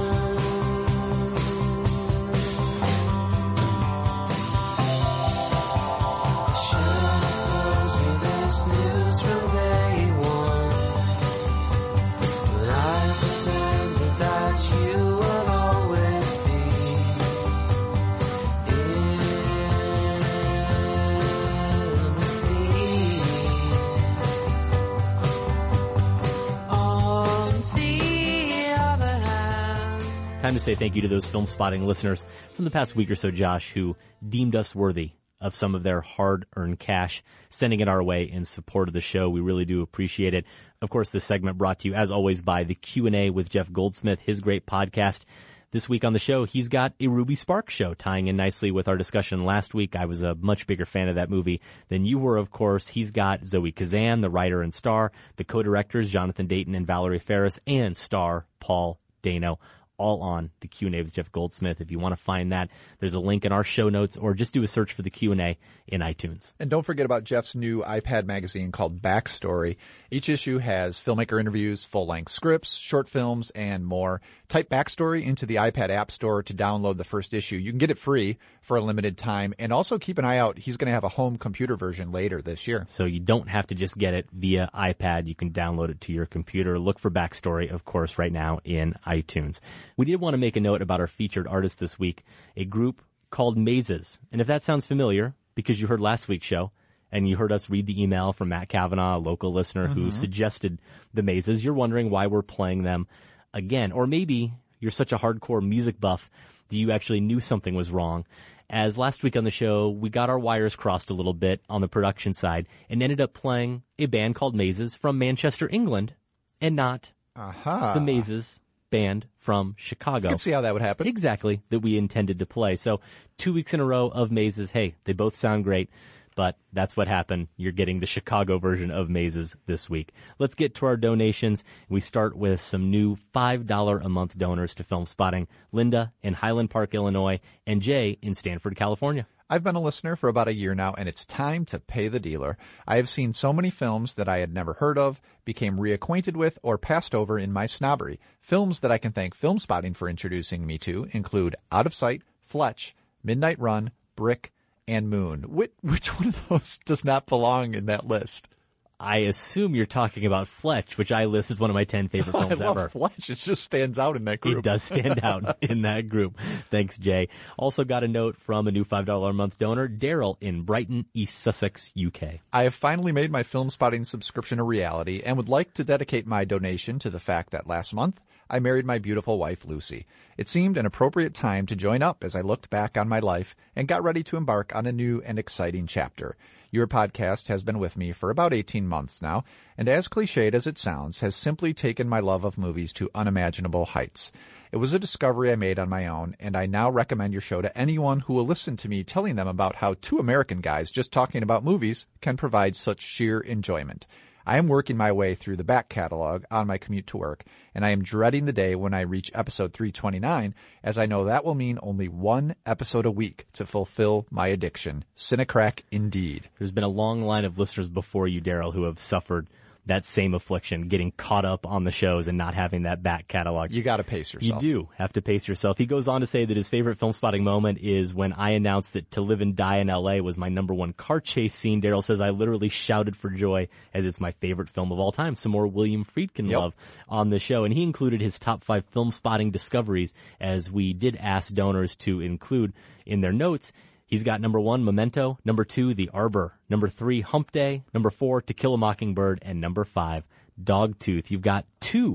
time to say thank you to those Film Spotting listeners from the past week or so, Josh, who deemed us worthy of some of their hard-earned cash, sending it our way in support of the show. We really do appreciate it. Of course, this segment brought to you, as always, by the Q&A with Jeff Goldsmith, his great podcast. This week on the show, he's got a Ruby Sparks show, tying in nicely with our discussion last week. I was a much bigger fan of that movie than you were, of course. He's got Zoe Kazan, the writer and star, the co-directors, Jonathan Dayton and Valerie Ferris, and star Paul Dano, all on the Q&A with Jeff Goldsmith. If you want to find that, there's a link in our show notes, or just do a search for the Q&A in iTunes. And don't forget about Jeff's new iPad magazine called Backstory. Each issue has filmmaker interviews, full-length scripts, short films, and more. Type Backstory into the iPad App Store to download the first issue. You can get it free for a limited time. And also keep an eye out. He's going to have a home computer version later this year. So you don't have to just get it via iPad. You can download it to your computer. Look for Backstory, of course, right now in iTunes. We did want to make a note about our featured artist this week, a group called Mazes. And if that sounds familiar, because you heard last week's show, and you heard us read the email from Matt Kavanaugh, a local listener who suggested the Mazes, you're wondering why we're playing them again. Or maybe you're such a hardcore music buff that you actually knew something was wrong. As last week on the show, we got our wires crossed a little bit on the production side and ended up playing a band called Mazes from Manchester, England, and not the Mazes band from Chicago. You can see how that would happen. Exactly, that we intended to play. So 2 weeks in a row of Mazes. Hey, they both sound great, but that's what happened. You're getting the Chicago version of Mazes this week. Let's get to our donations. We start with some new $5 a month donors to Film Spotting. Linda in Highland Park, Illinois, and Jay in Stanford, California. I've been a listener for about a year now, and it's time to pay the dealer. I have seen so many films that I had never heard of, became reacquainted with, or passed over in my snobbery. Films that I can thank Film Spotting for introducing me to include Out of Sight, Fletch, Midnight Run, Brick, and Moon. Which one of those does not belong in that list? I assume you're talking about Fletch, which I list as one of my 10 favorite films I love ever. Fletch. It just stands out in that group. It does stand out in that group. Thanks, Jay. Also got a note from a new $5 a month donor, Daryl in Brighton, East Sussex, UK. I have finally made my Film Spotting subscription a reality and would like to dedicate my donation to the fact that last month I married my beautiful wife, Lucy. It seemed an appropriate time to join up as I looked back on my life and got ready to embark on a new and exciting chapter. Your podcast has been with me for about 18 months now, and as cliched as it sounds, has simply taken my love of movies to unimaginable heights. It was a discovery I made on my own, and I now recommend your show to anyone who will listen to me telling them about how two American guys just talking about movies can provide such sheer enjoyment. I am working my way through the back catalog on my commute to work, and I am dreading the day when I reach episode 329, as I know that will mean only one episode a week to fulfill my addiction. Cinecrack indeed. There's been a long line of listeners before you, Daryl, who have suffered that same affliction, getting caught up on the shows and not having that back catalog. You got to pace yourself. You do have to pace yourself. He goes on to say that his favorite Film Spotting moment is when I announced that To Live and Die in L.A. was my number one car chase scene. Daryl says I literally shouted for joy as it's my favorite film of all time. Some more William Friedkin love on the show. And he included his top 5 Film Spotting discoveries, as we did ask donors to include in their notes. He's got number 1, Memento, number 2, The Arbor, number 3, Hump Day, number 4, To Kill a Mockingbird, and number 5, Dogtooth. You've got two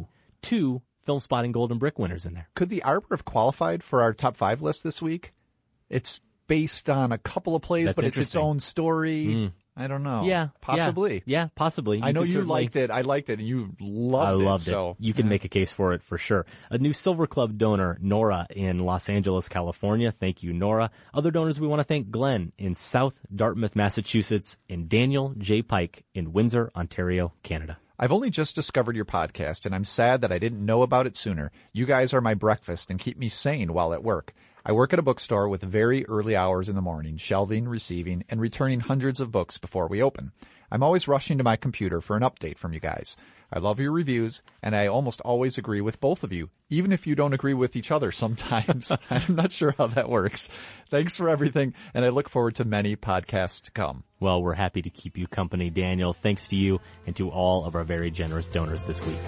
Film Spotting Golden Brick winners in there. Could The Arbor have qualified for our top 5 list this week? It's based on a couple of plays, but it's its own story. I don't know. Yeah. Possibly. Yeah, possibly. I know you liked it. I liked it, and you loved it. I loved it. So you can make a case for it for sure. A new Silver Club donor, Nora in Los Angeles, California. Thank you, Nora. Other donors we want to thank: Glenn in South Dartmouth, Massachusetts, and Daniel J. Pike in Windsor, Ontario, Canada. I've only just discovered your podcast, and I'm sad that I didn't know about it sooner. You guys are my breakfast and keep me sane while at work. I work at a bookstore with very early hours in the morning, shelving, receiving, and returning hundreds of books before we open. I'm always rushing to my computer for an update from you guys. I love your reviews, and I almost always agree with both of you, even if you don't agree with each other sometimes. I'm not sure how that works. Thanks for everything, and I look forward to many podcasts to come. Well, we're happy to keep you company, Daniel. Thanks to you and to all of our very generous donors this week.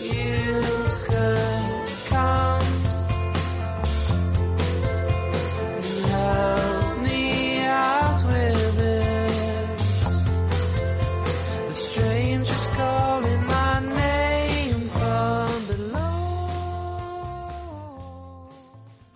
You could come and help me out with this. The stranger's calling my name from below.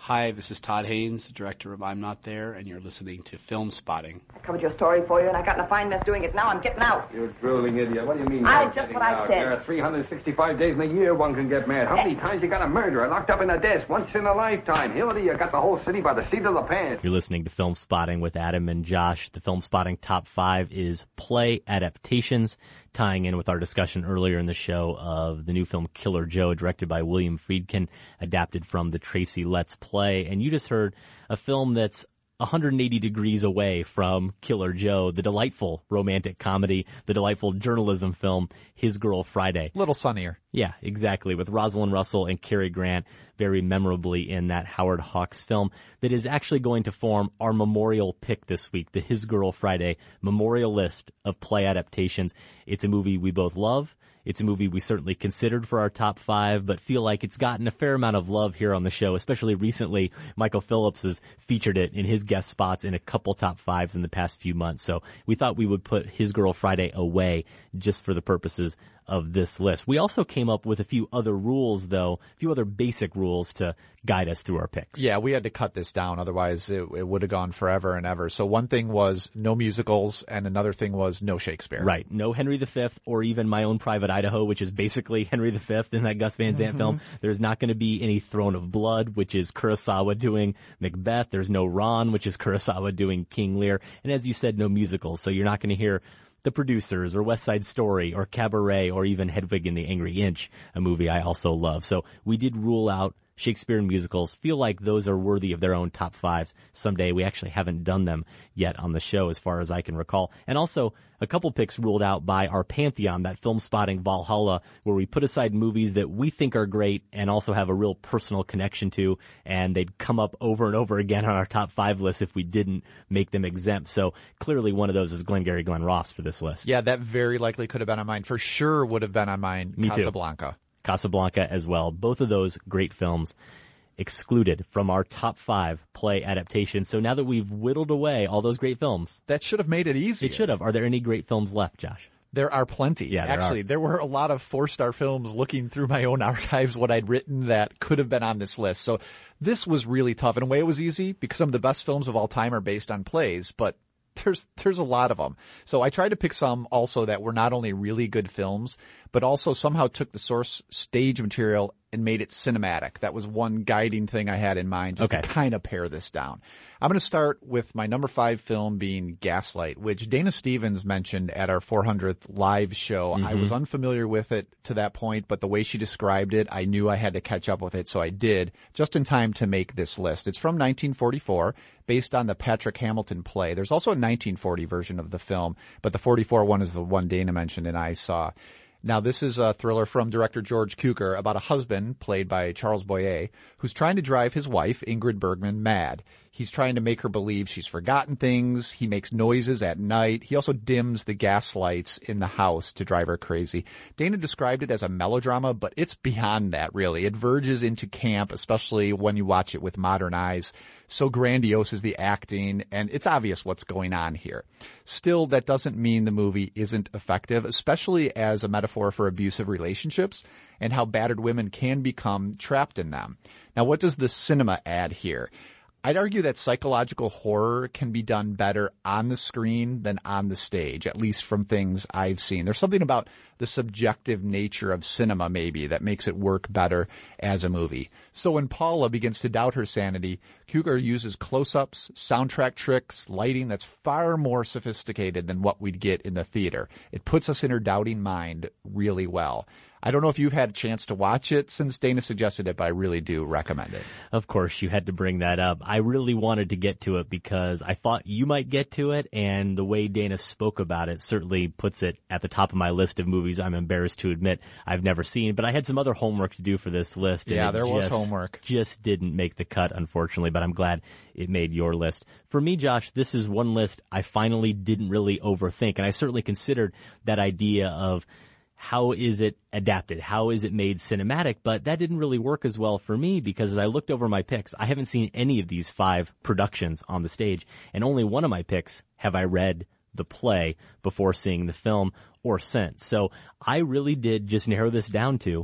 Hi, this is Todd Haynes, the director of I'm Not There, and you're listening to Film Spotting. I covered your story for you, and I got in a fine mess doing it. Now I'm getting out. You drooling idiot. What do you mean? Just what I said. There are 365 days in a year one can get mad. How many times you got a murderer locked up in a desk? Once in a lifetime. Hildy, you got the whole city by the seat of the pants. You're listening to Film Spotting with Adam and Josh. The Film Spotting Top 5 is play adaptations, tying in with our discussion earlier in the show of the new film Killer Joe, directed by William Friedkin, adapted from the Tracy Letts play. And you just heard a film that's 180 degrees away from Killer Joe, the delightful romantic comedy, the delightful journalism film, His Girl Friday. Little sunnier. Yeah, exactly, with Rosalind Russell and Cary Grant very memorably in that Howard Hawks film that is actually going to form our memorial pick this week, the His Girl Friday memorial list of play adaptations. It's a movie we both love. It's a movie we certainly considered for our top 5, but feel like it's gotten a fair amount of love here on the show, especially recently. Michael Phillips has featured it in his guest spots in a couple top 5s in the past few months. So we thought we would put His Girl Friday away just for the purposes of this list. We also came up with a few other rules, though, a few other basic rules to guide us through our picks. Yeah, we had to cut this down. Otherwise, it would have gone forever and ever. So one thing was no musicals, and another thing was no Shakespeare. Right. No Henry V, or even My Own Private Idaho, which is basically Henry V in that Gus Van Sant film. There's not going to be any Throne of Blood, which is Kurosawa doing Macbeth. There's no Ron, which is Kurosawa doing King Lear. And as you said, no musicals. So you're not going to hear The Producers or West Side Story or Cabaret or even Hedwig and the Angry Inch, a movie I also love. So we did rule out Shakespeare musicals. Feel like those are worthy of their own top 5s someday. We actually haven't done them yet on the show as far as I can recall. And also a couple picks ruled out by our Pantheon, that Film Spotting Valhalla, where we put aside movies that we think are great and also have a real personal connection to, and they'd come up over and over again on our top 5 list if we didn't make them exempt. So clearly one of those is Glengarry Glen Ross for this list. Yeah, that very likely could have been on mine. For sure would have been on mine. Me too. Casablanca. Casablanca as well. Both of those great films excluded from our top 5 play adaptations. So now that we've whittled away all those great films. That should have made it easy. It should have. Are there any great films left, Josh? There are plenty. Yeah, actually, there were a lot of 4-star films looking through my own archives, what I'd written that could have been on this list. So this was really tough. In a way, it was easy because some of the best films of all time are based on plays, but there's a lot of them. So I tried to pick some also that were not only really good films, but also somehow took the source stage material and made it cinematic. That was one guiding thing I had in mind, just to kind of pare this down. I'm going to start with my number 5 film being Gaslight, which Dana Stevens mentioned at our 400th live show. I was unfamiliar with it to that point, but the way she described it, I knew I had to catch up with it, so I did, just in time to make this list. It's from 1944, based on the Patrick Hamilton play. There's also a 1940 version of the film, but the 44 one is the one Dana mentioned and I saw. Now, this is a thriller from director George Cukor about a husband, played by Charles Boyer, who's trying to drive his wife, Ingrid Bergman, mad. He's trying to make her believe she's forgotten things. He makes noises at night. He also dims the gas lights in the house to drive her crazy. Dana described it as a melodrama, but it's beyond that, really. It verges into camp, especially when you watch it with modern eyes. So grandiose is the acting, and it's obvious what's going on here. Still, that doesn't mean the movie isn't effective, especially as a metaphor for abusive relationships and how battered women can become trapped in them. Now, what does the cinema add here? I'd argue that psychological horror can be done better on the screen than on the stage, at least from things I've seen. There's something about the subjective nature of cinema, maybe, that makes it work better as a movie. So when Paula begins to doubt her sanity, Cukor uses close-ups, soundtrack tricks, lighting that's far more sophisticated than what we'd get in the theater. It puts us in her doubting mind really well. I don't know if you've had a chance to watch it since Dana suggested it, but I really do recommend it. Of course, you had to bring that up. I really wanted to get to it because I thought you might get to it, and the way Dana spoke about it certainly puts it at the top of my list of movies I'm embarrassed to admit I've never seen. But I had some other homework to do for this list. Yeah, there was homework. Just didn't make the cut, unfortunately, but I'm glad it made your list. For me, Josh, this is one list I finally didn't really overthink, and I certainly considered that idea of how is it adapted? How is it made cinematic? But that didn't really work as well for me because as I looked over my picks, I haven't seen any of these 5 productions on the stage. And only one of my picks have I read the play before seeing the film or since. So I really did just narrow this down to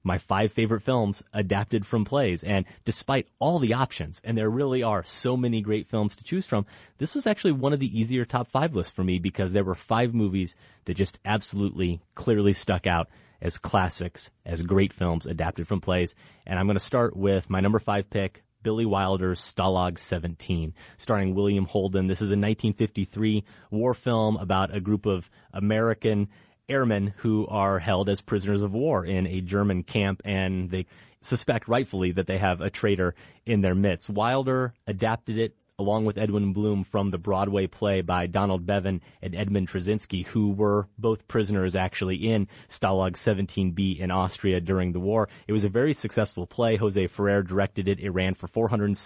my 5 favorite films adapted from plays. And despite all the options, and there really are so many great films to choose from, this was actually one of the easier top 5 lists for me because there were 5 movies that just absolutely clearly stuck out as classics, as great films adapted from plays. And I'm going to start with my number 5 pick, Billy Wilder's Stalag 17, starring William Holden. This is a 1953 war film about a group of American airmen who are held as prisoners of war in a German camp, and they suspect rightfully that they have a traitor in their midst. Wilder adapted it along with Edwin Bloom from the Broadway play by Donald Bevan and Edmund Trzcinski, who were both prisoners actually in Stalag 17B in Austria during the war. It was a very successful play. Jose Ferrer directed it. It ran for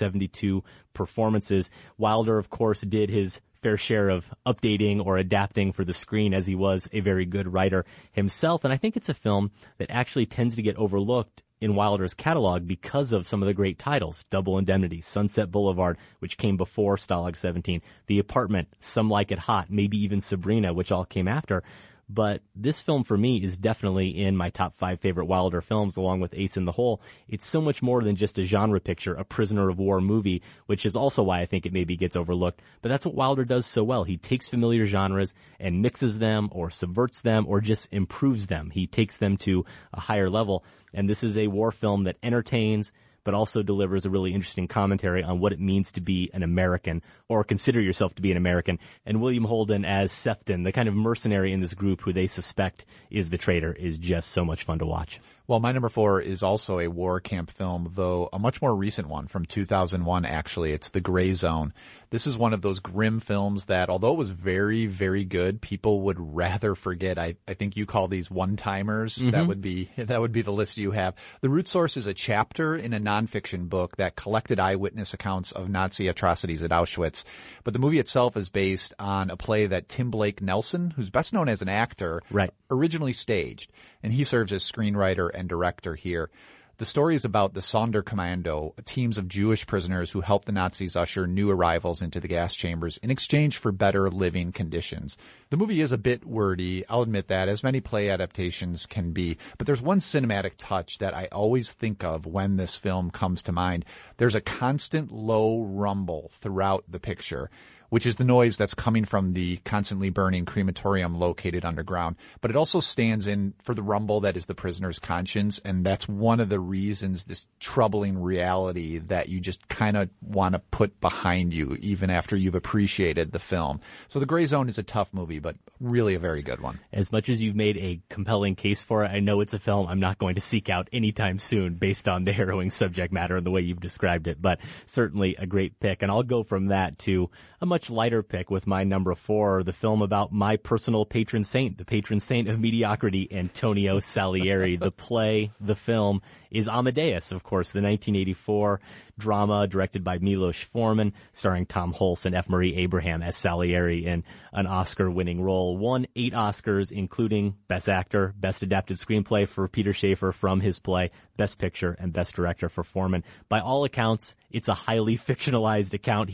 472 performances. Wilder, of course, did his fair share of updating or adapting for the screen, as he was a very good writer himself. And I think it's a film that actually tends to get overlooked in Wilder's catalog because of some of the great titles: Double Indemnity, Sunset Boulevard, which came before Stalag 17, The Apartment, Some Like It Hot, maybe even Sabrina, which all came after. But this film for me is definitely in my top 5 favorite Wilder films, along with Ace in the Hole. It's so much more than just a genre picture, a prisoner of war movie, which is also why I think it maybe gets overlooked. But that's what Wilder does so well. He takes familiar genres and mixes them or subverts them or just improves them. He takes them to a higher level. And this is a war film that entertains, but also delivers a really interesting commentary on what it means to be an American, or consider yourself to be an American. And William Holden as Sefton, the kind of mercenary in this group who they suspect is the traitor, is just so much fun to watch. Well, my number 4 is also a war camp film, though a much more recent one from 2001, actually. It's The Gray Zone. This is one of those grim films that, although it was very, very good, people would rather forget. I think you call these one-timers. Mm-hmm. That would be the list you have. The root source is a chapter in a nonfiction book that collected eyewitness accounts of Nazi atrocities at Auschwitz. But the movie itself is based on a play that Tim Blake Nelson, who's best known as an actor, originally staged. And he serves as screenwriter and director here. The story is about the Sonderkommando, teams of Jewish prisoners who helped the Nazis usher new arrivals into the gas chambers in exchange for better living conditions. The movie is a bit wordy, I'll admit that, as many play adaptations can be. But there's one cinematic touch that I always think of when this film comes to mind. There's a constant low rumble throughout the picture, which is the noise that's coming from the constantly burning crematorium located underground. But it also stands in for the rumble that is the prisoner's conscience, and that's one of the reasons, this troubling reality that you just kind of want to put behind you even after you've appreciated the film. So The Gray Zone is a tough movie, but really a very good one. As much as you've made a compelling case for it, I know it's a film I'm not going to seek out anytime soon based on the harrowing subject matter and the way you've described it, but certainly a great pick. And I'll go from that to a much lighter pick with my number 4, the film about my personal patron saint, the patron saint of mediocrity, Antonio Salieri. The play, the film, is Amadeus, of course, the 1984 drama directed by Milos Forman, starring Tom Hulce and F. Murray Abraham as Salieri in an Oscar-winning role. Won 8 Oscars, including Best Actor, Best Adapted Screenplay for Peter Shaffer from his play, Best Picture, and Best Director for Forman. By all accounts, it's a highly fictionalized account.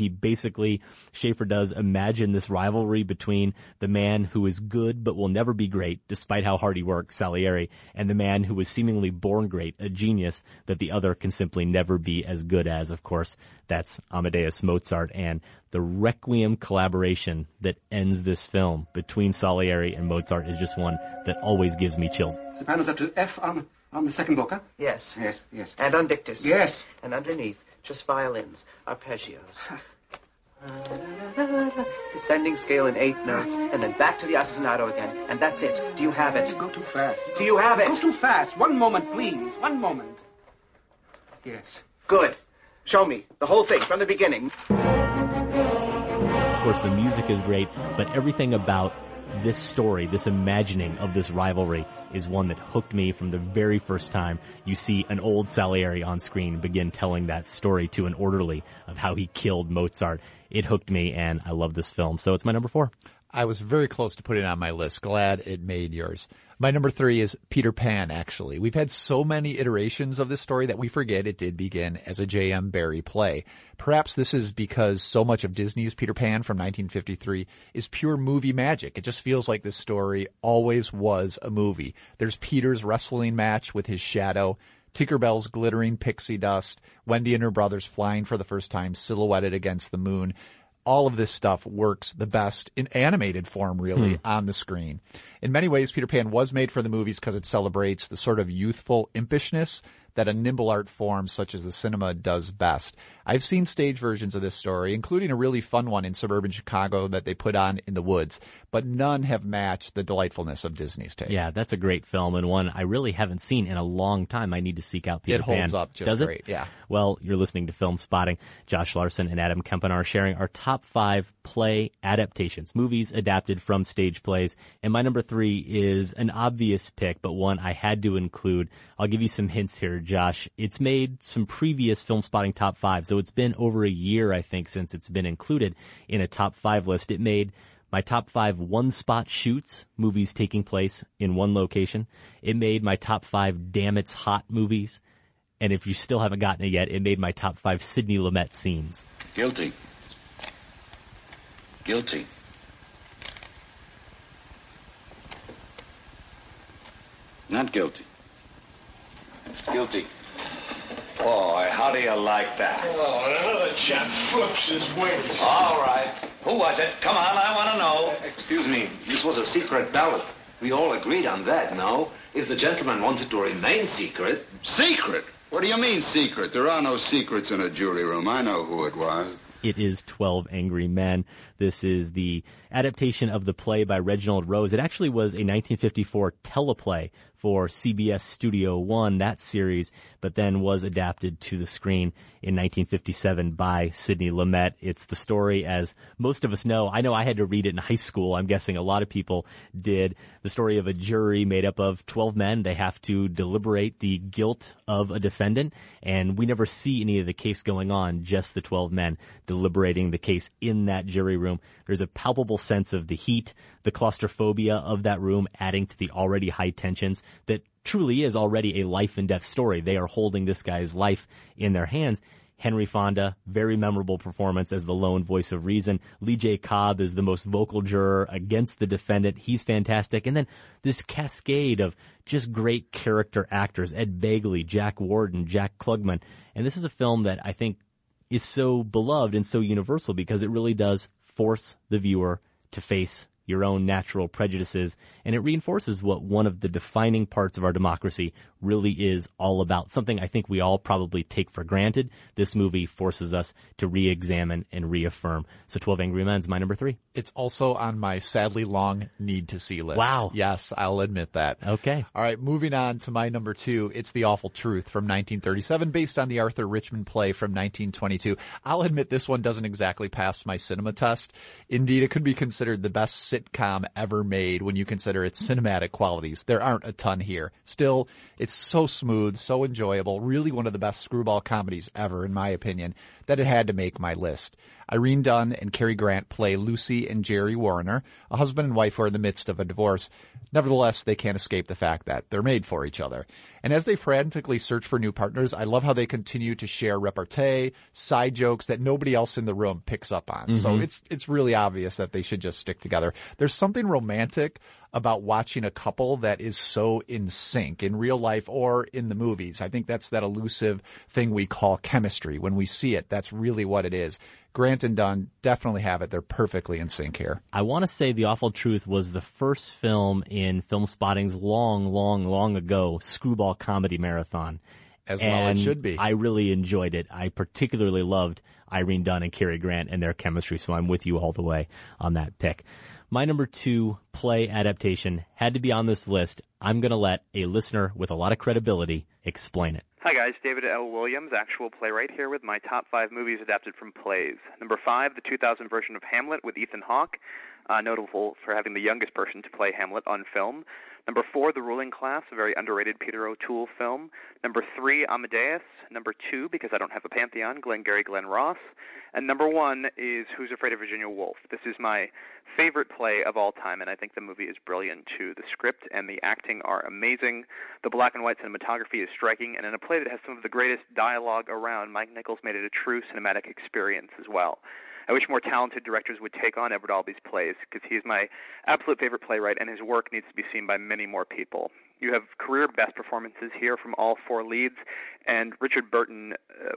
Shaffer does imagine this rivalry between the man who is good but will never be great, despite how hard he works, Salieri, and the man who was seemingly born great, a genius that the other can simply never be as good as. Of course, that's Amadeus Mozart, and the Requiem collaboration that ends this film between Salieri and Mozart is just one that always gives me chills. Sopranos up to F on the second book, huh? Yes. Yes. And on dictus. Yes. And underneath, just violins, arpeggios. Descending scale in 8th notes, and then back to the ostinato again, and that's it. Do you have it? Go too fast. Do you have it? Go too fast. 1 moment, please. 1 moment. Yes. Good. Show me. The whole thing, from the beginning. Of course, the music is great, but everything about this story, this imagining of this rivalry, is one that hooked me from the very first time you see an old Salieri on screen begin telling that story to an orderly of how he killed Mozart. It hooked me, and I love this film, so it's my number 4. I was very close to putting it on my list. Glad it made yours. My number 3 is Peter Pan, actually. We've had so many iterations of this story that we forget it did begin as a J.M. Barrie play. Perhaps this is because so much of Disney's Peter Pan from 1953 is pure movie magic. It just feels like this story always was a movie. There's Peter's wrestling match with his shadow, Tinkerbell's glittering pixie dust, Wendy and her brothers flying for the first time silhouetted against the moon. All of this stuff works the best in animated form, really, on the screen. In many ways, Peter Pan was made for the movies because it celebrates the sort of youthful impishness that a nimble art form such as the cinema does best. I've seen stage versions of this story, including a really fun one in suburban Chicago that they put on in the woods, but none have matched the delightfulness of Disney's take. Yeah, that's a great film and one I really haven't seen in a long time. I need to seek out Peter Pan. It holds up just Does it? great, yeah. Well, you're listening to Film Spotting. Josh Larson and Adam Kempenaar sharing our top 5 play adaptations, movies adapted from stage plays. And my number 3 is an obvious pick, but one I had to include. I'll give you some hints here, Josh. It's made some previous Film Spotting top 5s, so it's been over a year, I think, since it's been included in a top 5 list. It made my top 5 one-spot shoots, movies taking place in one location. It made my top 5 Damn It's Hot movies. And if you still haven't gotten it yet, it made my top 5 Sidney Lumet scenes. Guilty. Guilty. Not guilty. Guilty. Boy, how do you like that? Oh, another chap flips his wings. All right. Who was it? Come on, I want to know. Excuse me, this was a secret ballot. We all agreed on that, no? If the gentleman wanted to remain secret... Secret? What do you mean secret? There are no secrets in a jury room. I know who it was. It is 12 Angry Men. This is the adaptation of the play by Reginald Rose. It actually was a 1954 teleplay for CBS Studio One, that series, but then was adapted to the screen in 1957 by Sidney Lumet. It's the story, as most of us know. I know I had to read it in high school. I'm guessing a lot of people did. The story of a jury made up of 12 men. They have to deliberate the guilt of a defendant, and we never see any of the case going on, just the 12 men deliberating the case in that jury room. There's a palpable sense of the heat, the claustrophobia of that room, adding to the already high tensions that truly is already a life and death story. They are holding this guy's life in their hands. Henry Fonda, very memorable performance as the lone voice of reason. Lee J. Cobb is the most vocal juror against the defendant. He's fantastic. And then this cascade of just great character actors, Ed Begley, Jack Warden, Jack Klugman. And this is a film that I think is so beloved and so universal because it really does force the viewer to face your own natural prejudices, and it reinforces what one of the defining parts of our democracy really is all about, something I think we all probably take for granted. This movie forces us to re-examine and reaffirm. So 12 Angry Men is my number 3. It's also on my sadly long need-to-see list. Wow. Yes, I'll admit that. Okay. All right, moving on to my number 2. It's The Awful Truth from 1937, based on the Arthur Richmond play from 1922. I'll admit this one doesn't exactly pass my cinema test. Indeed, it could be considered the best sitcom ever made when you consider its cinematic qualities. There aren't a ton here. Still, it's so smooth, so enjoyable, really one of the best screwball comedies ever, in my opinion, that it had to make my list. Irene Dunne and Cary Grant play Lucy and Jerry Warner, a husband and wife who are in the midst of a divorce. Nevertheless, they can't escape the fact that they're made for each other. And as they frantically search for new partners, I love how they continue to share repartee, side jokes that nobody else in the room picks up on. Mm-hmm. So it's really obvious that they should just stick together. There's something romantic about watching a couple that is so in sync in real life or in the movies. I think that's that elusive thing we call chemistry. When we see it, that's really what it is. Grant and Dunn definitely have it. They're perfectly in sync here. I want to say The Awful Truth was the first film in Film Spotting's long ago screwball comedy marathon. As well it should be. I really enjoyed it. I particularly loved Irene Dunne and Cary Grant and their chemistry, so I'm with you all the way on that pick. My number 2 play adaptation had to be on this list. I'm going to let a listener with a lot of credibility explain it. Hi guys, David L. Williams, actual playwright here with my top 5 movies adapted from plays. Number 5, the 2000 version of Hamlet with Ethan Hawke. notable for having the youngest person to play Hamlet on film. Number 4, The Ruling Class, a very underrated Peter O'Toole film. Number 3, Amadeus. Number 2, because I don't have a pantheon, Glengarry Glen Ross. And number 1 is Who's Afraid of Virginia Woolf. This is my favorite play of all time, and I think the movie is brilliant too. The script and the acting are amazing. The black and white cinematography is striking, and in a play that has some of the greatest dialogue around, Mike Nichols made it a true cinematic experience as well. I wish more talented directors would take on Edward Albee's plays, because he's my absolute favorite playwright, and his work needs to be seen by many more people. You have career best performances here from all 4 leads, and Richard Burton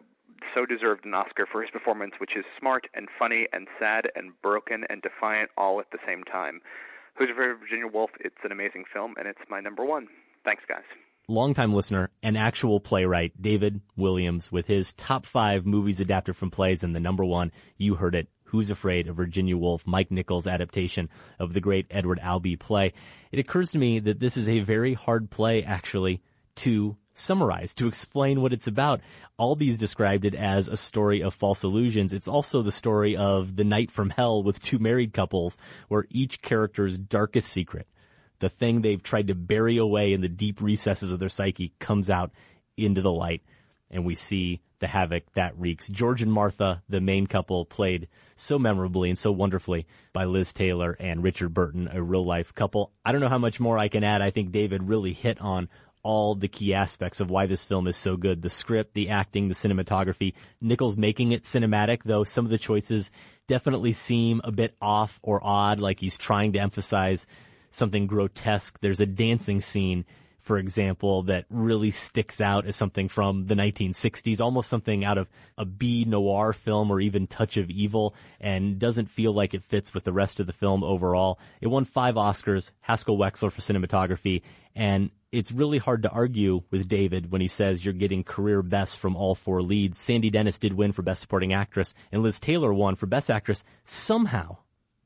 so deserved an Oscar for his performance, which is smart and funny and sad and broken and defiant all at the same time. Who's Afraid of Virginia Woolf? It's an amazing film, and it's my number 1. Thanks, guys. Longtime listener and actual playwright David Williams with his top 5 movies adapted from plays, and the number 1, you heard it, Who's Afraid of Virginia Woolf, Mike Nichols' adaptation of the great Edward Albee play. It occurs to me that this is a very hard play, actually, to summarize, to explain what it's about. Albee's described it as a story of false illusions. It's also the story of The Night from Hell with 2 married couples, where each character's darkest secret, the thing they've tried to bury away in the deep recesses of their psyche, comes out into the light, and we see the havoc that wreaks. George and Martha, the main couple, played so memorably and so wonderfully by Liz Taylor and Richard Burton, a real-life couple. I don't know how much more I can add. I think David really hit on all the key aspects of why this film is so good. The script, the acting, the cinematography. Nichols making it cinematic, though some of the choices definitely seem a bit off or odd, like he's trying to emphasize something grotesque. There's a dancing scene, for example, that really sticks out as something from the 1960s, almost something out of a B-noir film or even Touch of Evil, and doesn't feel like it fits with the rest of the film overall. It won 5 Oscars, Haskell Wexler for cinematography, and it's really hard to argue with David when he says you're getting career best from all 4 leads. Sandy Dennis did win for Best Supporting Actress, and Liz Taylor won for Best Actress. Somehow,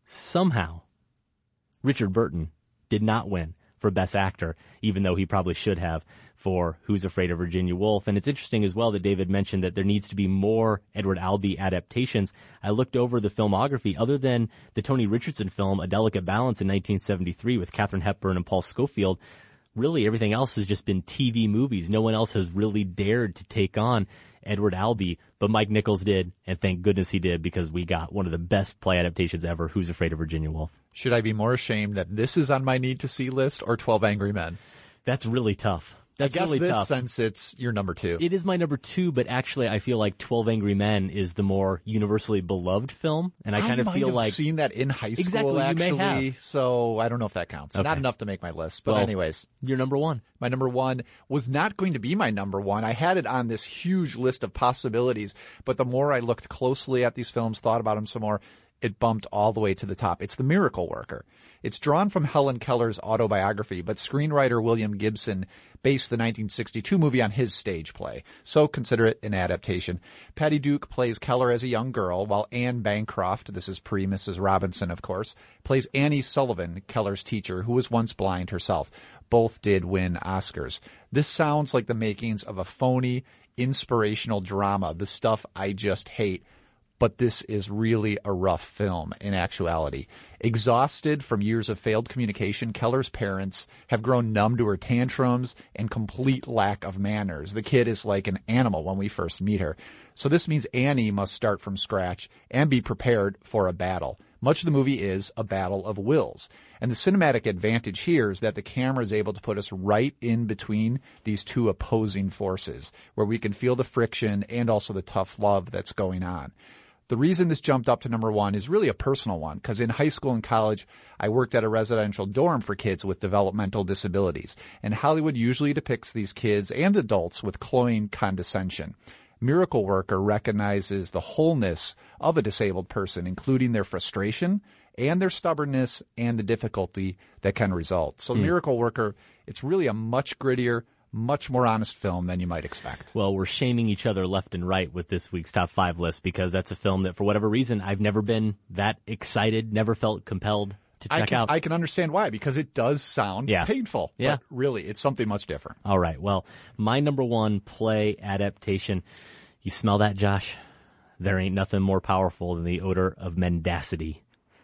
Richard Burton did not win for Best Actor, even though he probably should have for Who's Afraid of Virginia Woolf. And it's interesting as well that David mentioned that there needs to be more Edward Albee adaptations. I looked over the filmography. Other than the Tony Richardson film A Delicate Balance in 1973 with Katharine Hepburn and Paul Scofield, really everything else has just been TV movies. No one else has really dared to take on Edward Albee, but Mike Nichols did, and thank goodness he did, because we got one of the best play adaptations ever, Who's Afraid of Virginia Woolf. Should I be more ashamed that this is on my need-to-see list or 12 Angry Men? That's really tough. That's I guess really this, tough. Since it's your number 2. It is my number 2, but actually I feel like 12 Angry Men is the more universally beloved film, and I kind of feel like... I've seen that in high school, exactly, actually, you may have. So I don't know if that counts. Okay. Not enough to make my list, but well, anyways. Your number 1. My number 1 was not going to be my number 1. I had it on this huge list of possibilities, but the more I looked closely at these films, thought about them some more, it bumped all the way to the top. It's The Miracle Worker. It's drawn from Helen Keller's autobiography, but screenwriter William Gibson based the 1962 movie on his stage play, so consider it an adaptation. Patty Duke plays Keller as a young girl, while Anne Bancroft, this is pre-Mrs. Robinson, of course, plays Annie Sullivan, Keller's teacher, who was once blind herself. Both did win Oscars. This sounds like the makings of a phony, inspirational drama, the stuff I just hate. But this is really a rough film in actuality. Exhausted from years of failed communication, Keller's parents have grown numb to her tantrums and complete lack of manners. The kid is like an animal when we first meet her. So this means Annie must start from scratch and be prepared for a battle. Much of the movie is a battle of wills. And the cinematic advantage here is that the camera is able to put us right in between these two opposing forces, where we can feel the friction and also the tough love that's going on. The reason this jumped up to number 1 is really a personal one, because in high school and college, I worked at a residential dorm for kids with developmental disabilities, and Hollywood usually depicts these kids and adults with cloying condescension. Miracle Worker recognizes the wholeness of a disabled person, including their frustration and their stubbornness and the difficulty that can result. So Miracle Worker, it's really a much grittier, much more honest film than you might expect. Well, we're shaming each other left and right with this week's top 5 list, because that's a film that, for whatever reason, I've never been that excited, never felt compelled to check out. I can understand why, because it does sound painful. Yeah. But really, it's something much different. All right. Well, my number 1 play adaptation, you smell that, Josh? There ain't nothing more powerful than the odor of mendacity.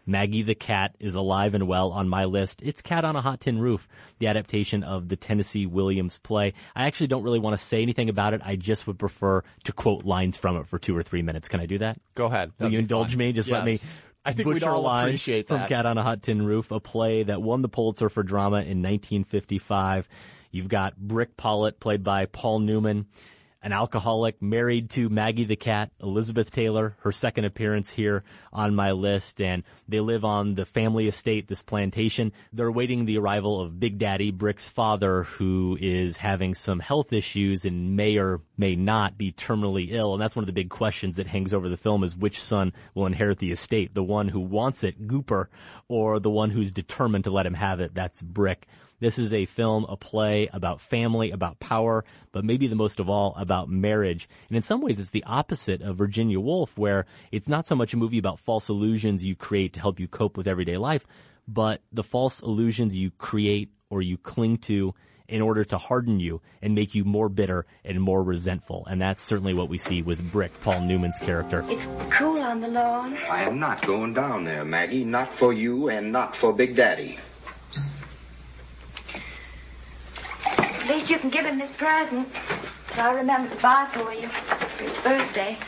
Maggie the Cat is alive and well on my list. It's Cat on a Hot Tin Roof, the adaptation of the Tennessee Williams play. I actually don't really want to say anything about it. I just would prefer to quote lines from it for 2 or 3 minutes. Can I do that? Go ahead. Will you indulge me? Just let me I think we'd butcher all lines appreciate from that. Cat on a Hot Tin Roof, a play that won the Pulitzer for drama in 1955. You've got Brick Pollitt, played by Paul Newman, an alcoholic married to Maggie the Cat, Elizabeth Taylor, her second appearance here on my list, and they live on the family estate, this plantation. They're awaiting the arrival of Big Daddy, Brick's father, who is having some health issues and may or may not be terminally ill, and that's one of the big questions that hangs over the film is which son will inherit the estate, the one who wants it, Gooper, or the one who's determined to let him have it, that's Brick. This is a film, a play about family, about power, but maybe the most of all about marriage. And in some ways, it's the opposite of Virginia Woolf, where it's not so much a movie about false illusions you create to help you cope with everyday life, but the false illusions you create or you cling to in order to harden you and make you more bitter and more resentful. And that's certainly what we see with Brick, Paul Newman's character. It's cool on the lawn. I am not going down there, Maggie. Not for you and not for Big Daddy. At least you can give him this present. I'll remember to buy for you for his birthday.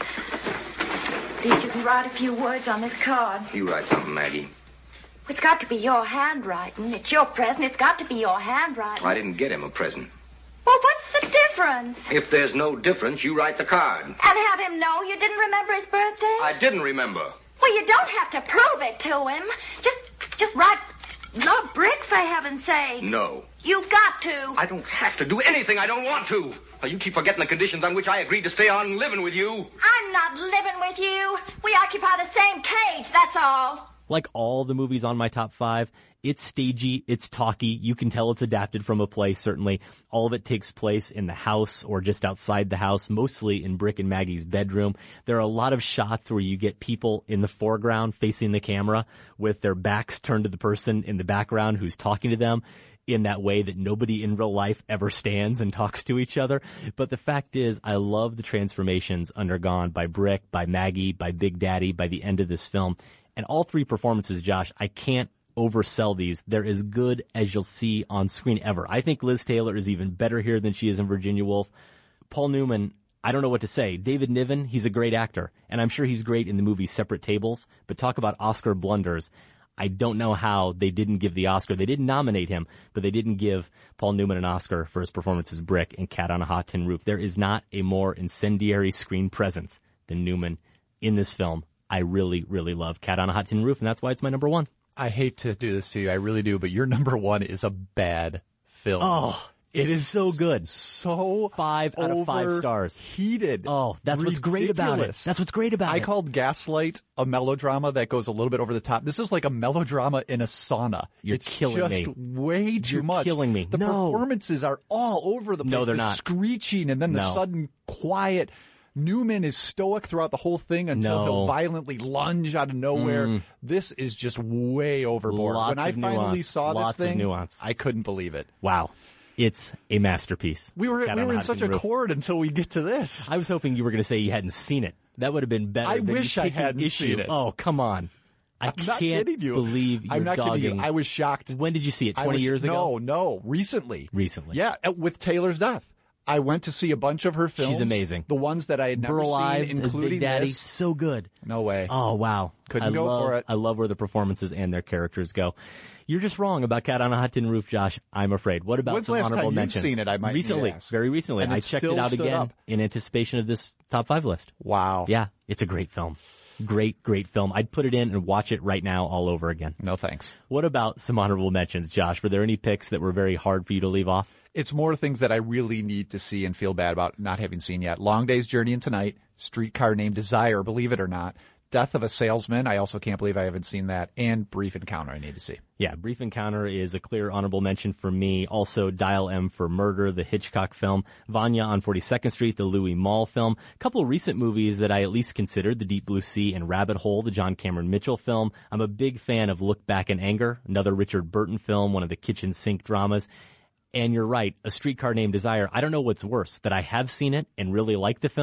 At least you can write a few words on this card. You write something, Maggie. It's got to be your handwriting. It's your present. It's got to be your handwriting. I didn't get him a present. Well, what's the difference? If there's no difference, you write the card. And have him know you didn't remember his birthday? I didn't remember. Well, you don't have to prove it to him. Just write, Love Brick, for heaven's sake. No. You've got to. I don't have to do anything I don't want to. Now, you keep forgetting the conditions on which I agreed to stay on living with you. I'm not living with you. We occupy the same cage, that's all. Like all the movies on my top 5, it's stagey, it's talky. You can tell it's adapted from a play, certainly. All of it takes place in the house or just outside the house, mostly in Brick and Maggie's bedroom. There are a lot of shots where you get people in the foreground facing the camera with their backs turned to the person in the background who's talking to them in that way that nobody in real life ever stands and talks to each other. But the fact is, I love the transformations undergone by Brick, by Maggie, by Big Daddy by the end of this film. And all 3 performances, Josh, I can't oversell these. They're as good as you'll see on screen ever. I think Liz Taylor is even better here than she is in Virginia Woolf. Paul Newman, I don't know what to say. David Niven, he's a great actor, and I'm sure he's great in the movie Separate Tables, but talk about Oscar blunders. I don't know how they didn't give the Oscar. They didn't nominate him, but they didn't give Paul Newman an Oscar for his performance as Brick in Cat on a Hot Tin Roof. There is not a more incendiary screen presence than Newman in this film. I really, really love Cat on a Hot Tin Roof, and that's why it's my number 1. I hate to do this to you. I really do, but your number 1 is a bad film. Oh, it is so good. So 5 out of 5 stars. Heated. Oh, that's what's great about it. That's what's great about it. I called Gaslight a melodrama that goes a little bit over the top. This is like a melodrama in a sauna. It's killing me. It's just way too much. You're killing me. The performances are all over the place. No, they're not. Screeching and then the sudden quiet. Newman is stoic throughout the whole thing until he'll violently lunge out of nowhere. This is just way overboard. Lots when I of finally nuance. saw Lots this thing, of nuance. I couldn't believe it. Wow. It's a masterpiece. We were in such a chord until we get to this. I was hoping you were going to say you hadn't seen it. That would have been better. I wish I hadn't seen it. Oh, come on. I can't believe you're I'm not dogging. kidding you. I was shocked. When did you see it? 20 years ago? No. Recently. Recently. Yeah, with Taylor's death. I went to see a bunch of her films. She's amazing. The ones that I had never Burl seen, Ives as including Big Daddy, this. so good. No way. Oh, wow. Couldn't go for it. I love where the performances and their characters go. You're just wrong about Cat on a Hot Tin Roof, Josh, I'm afraid. What about When's some the last honorable time mentions? You've seen it, I might recently, ask. very recently. And I it checked it still out stood again up. in anticipation of this top 5 list. Wow. Yeah, it's a great film. Great, great film. I'd put it in and watch it right now all over again. No thanks. What about some honorable mentions, Josh? Were there any picks that were very hard for you to leave off? It's more things that I really need to see and feel bad about not having seen yet. Long Day's Journey into Night, Streetcar Named Desire, believe it or not, Death of a Salesman, I also can't believe I haven't seen that, and Brief Encounter I need to see. Yeah, Brief Encounter is a clear honorable mention for me. Also, Dial M for Murder, the Hitchcock film. Vanya on 42nd Street, the Louis Malle film. A couple of recent movies that I at least considered, The Deep Blue Sea and Rabbit Hole, the John Cameron Mitchell film. I'm a big fan of Look Back in Anger, another Richard Burton film, one of the kitchen sink dramas. And you're right, A Streetcar Named Desire, I don't know what's worse, that I have seen it and really like the film,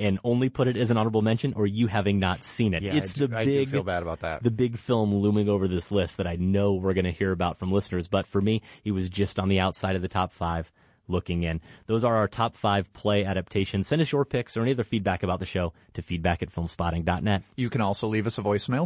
and only put it as an honorable mention, or you having not seen it. Yeah, It's I do feel bad about that. The big film looming over this list that I know we're going to hear about from listeners. But for me, he was just on the outside of the top 5 looking in. Those are our top 5 play adaptations. Send us your picks or any other feedback about the show to feedback@filmspotting.net. You can also leave us a voicemail,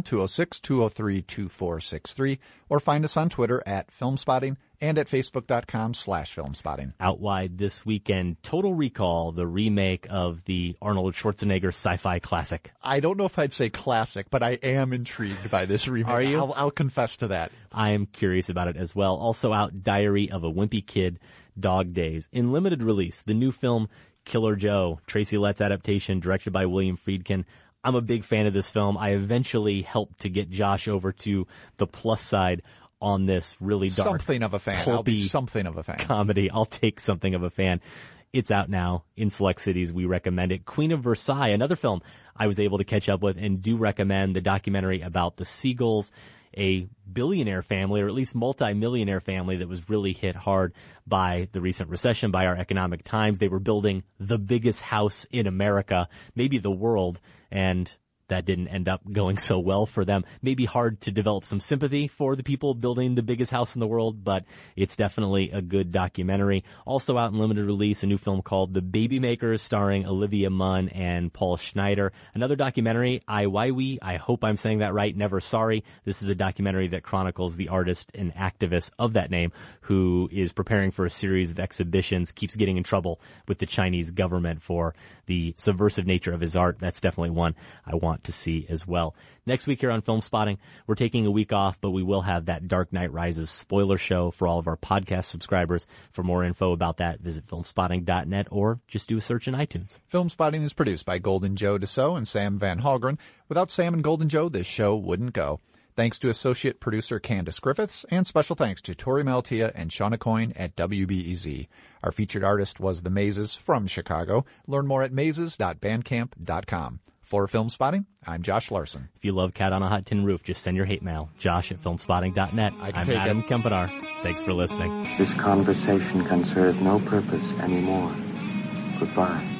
206-203-2463, or find us on Twitter @FilmSpotting and at Facebook.com/FilmSpotting. Out wide this weekend, Total Recall, the remake of the Arnold Schwarzenegger sci-fi classic. I don't know if I'd say classic, but I am intrigued by this remake. Are you? I'll confess to that. I am curious about it as well. Also out, Diary of a Wimpy Kid, Dog Days. In limited release, the new film Killer Joe, Tracy Letts adaptation, directed by William Friedkin. I'm a big fan of this film. I eventually helped to get Josh over to the plus side on this really dark, something of a fan. I'll be something of a fan. Comedy. I'll take something of a fan. It's out now in select cities. We recommend it. Queen of Versailles, another film I was able to catch up with and do recommend, the documentary about the Seagulls, a billionaire family, or at least multi-millionaire family that was really hit hard by the recent recession, by our economic times. They were building the biggest house in America, maybe the world, and that didn't end up going so well for them. Maybe hard to develop some sympathy for the people building the biggest house in the world, but it's definitely a good documentary. Also out in limited release, a new film called The Baby Makers, starring Olivia Munn and Paul Schneider. Another documentary, Ai Weiwei, I hope I'm saying that right, Never Sorry. This is a documentary that chronicles the artist and activist of that name who is preparing for a series of exhibitions, keeps getting in trouble with the Chinese government for the subversive nature of his art. That's definitely one I want to see as well. Next week here on Film Spotting, we're taking a week off, but we will have that Dark Knight Rises spoiler show for all of our podcast subscribers. For more info about that, visit filmspotting.net or just do a search in iTunes. Film Spotting is produced by Golden Joe Dassault and Sam Van Halgren. Without Sam and Golden Joe, this show wouldn't go. Thanks to associate producer Candace Griffiths, and special thanks to Tori Maltia and Shauna Coyne at WBEZ. Our featured artist was The Mazes from Chicago. Learn more at mazes.bandcamp.com. For Film Spotting, I'm Josh Larson. If you love Cat on a Hot Tin Roof, just send your hate mail. Josh@filmspotting.net. I'm Adam Kempenar. Thanks for listening. This conversation can serve no purpose anymore. Goodbye.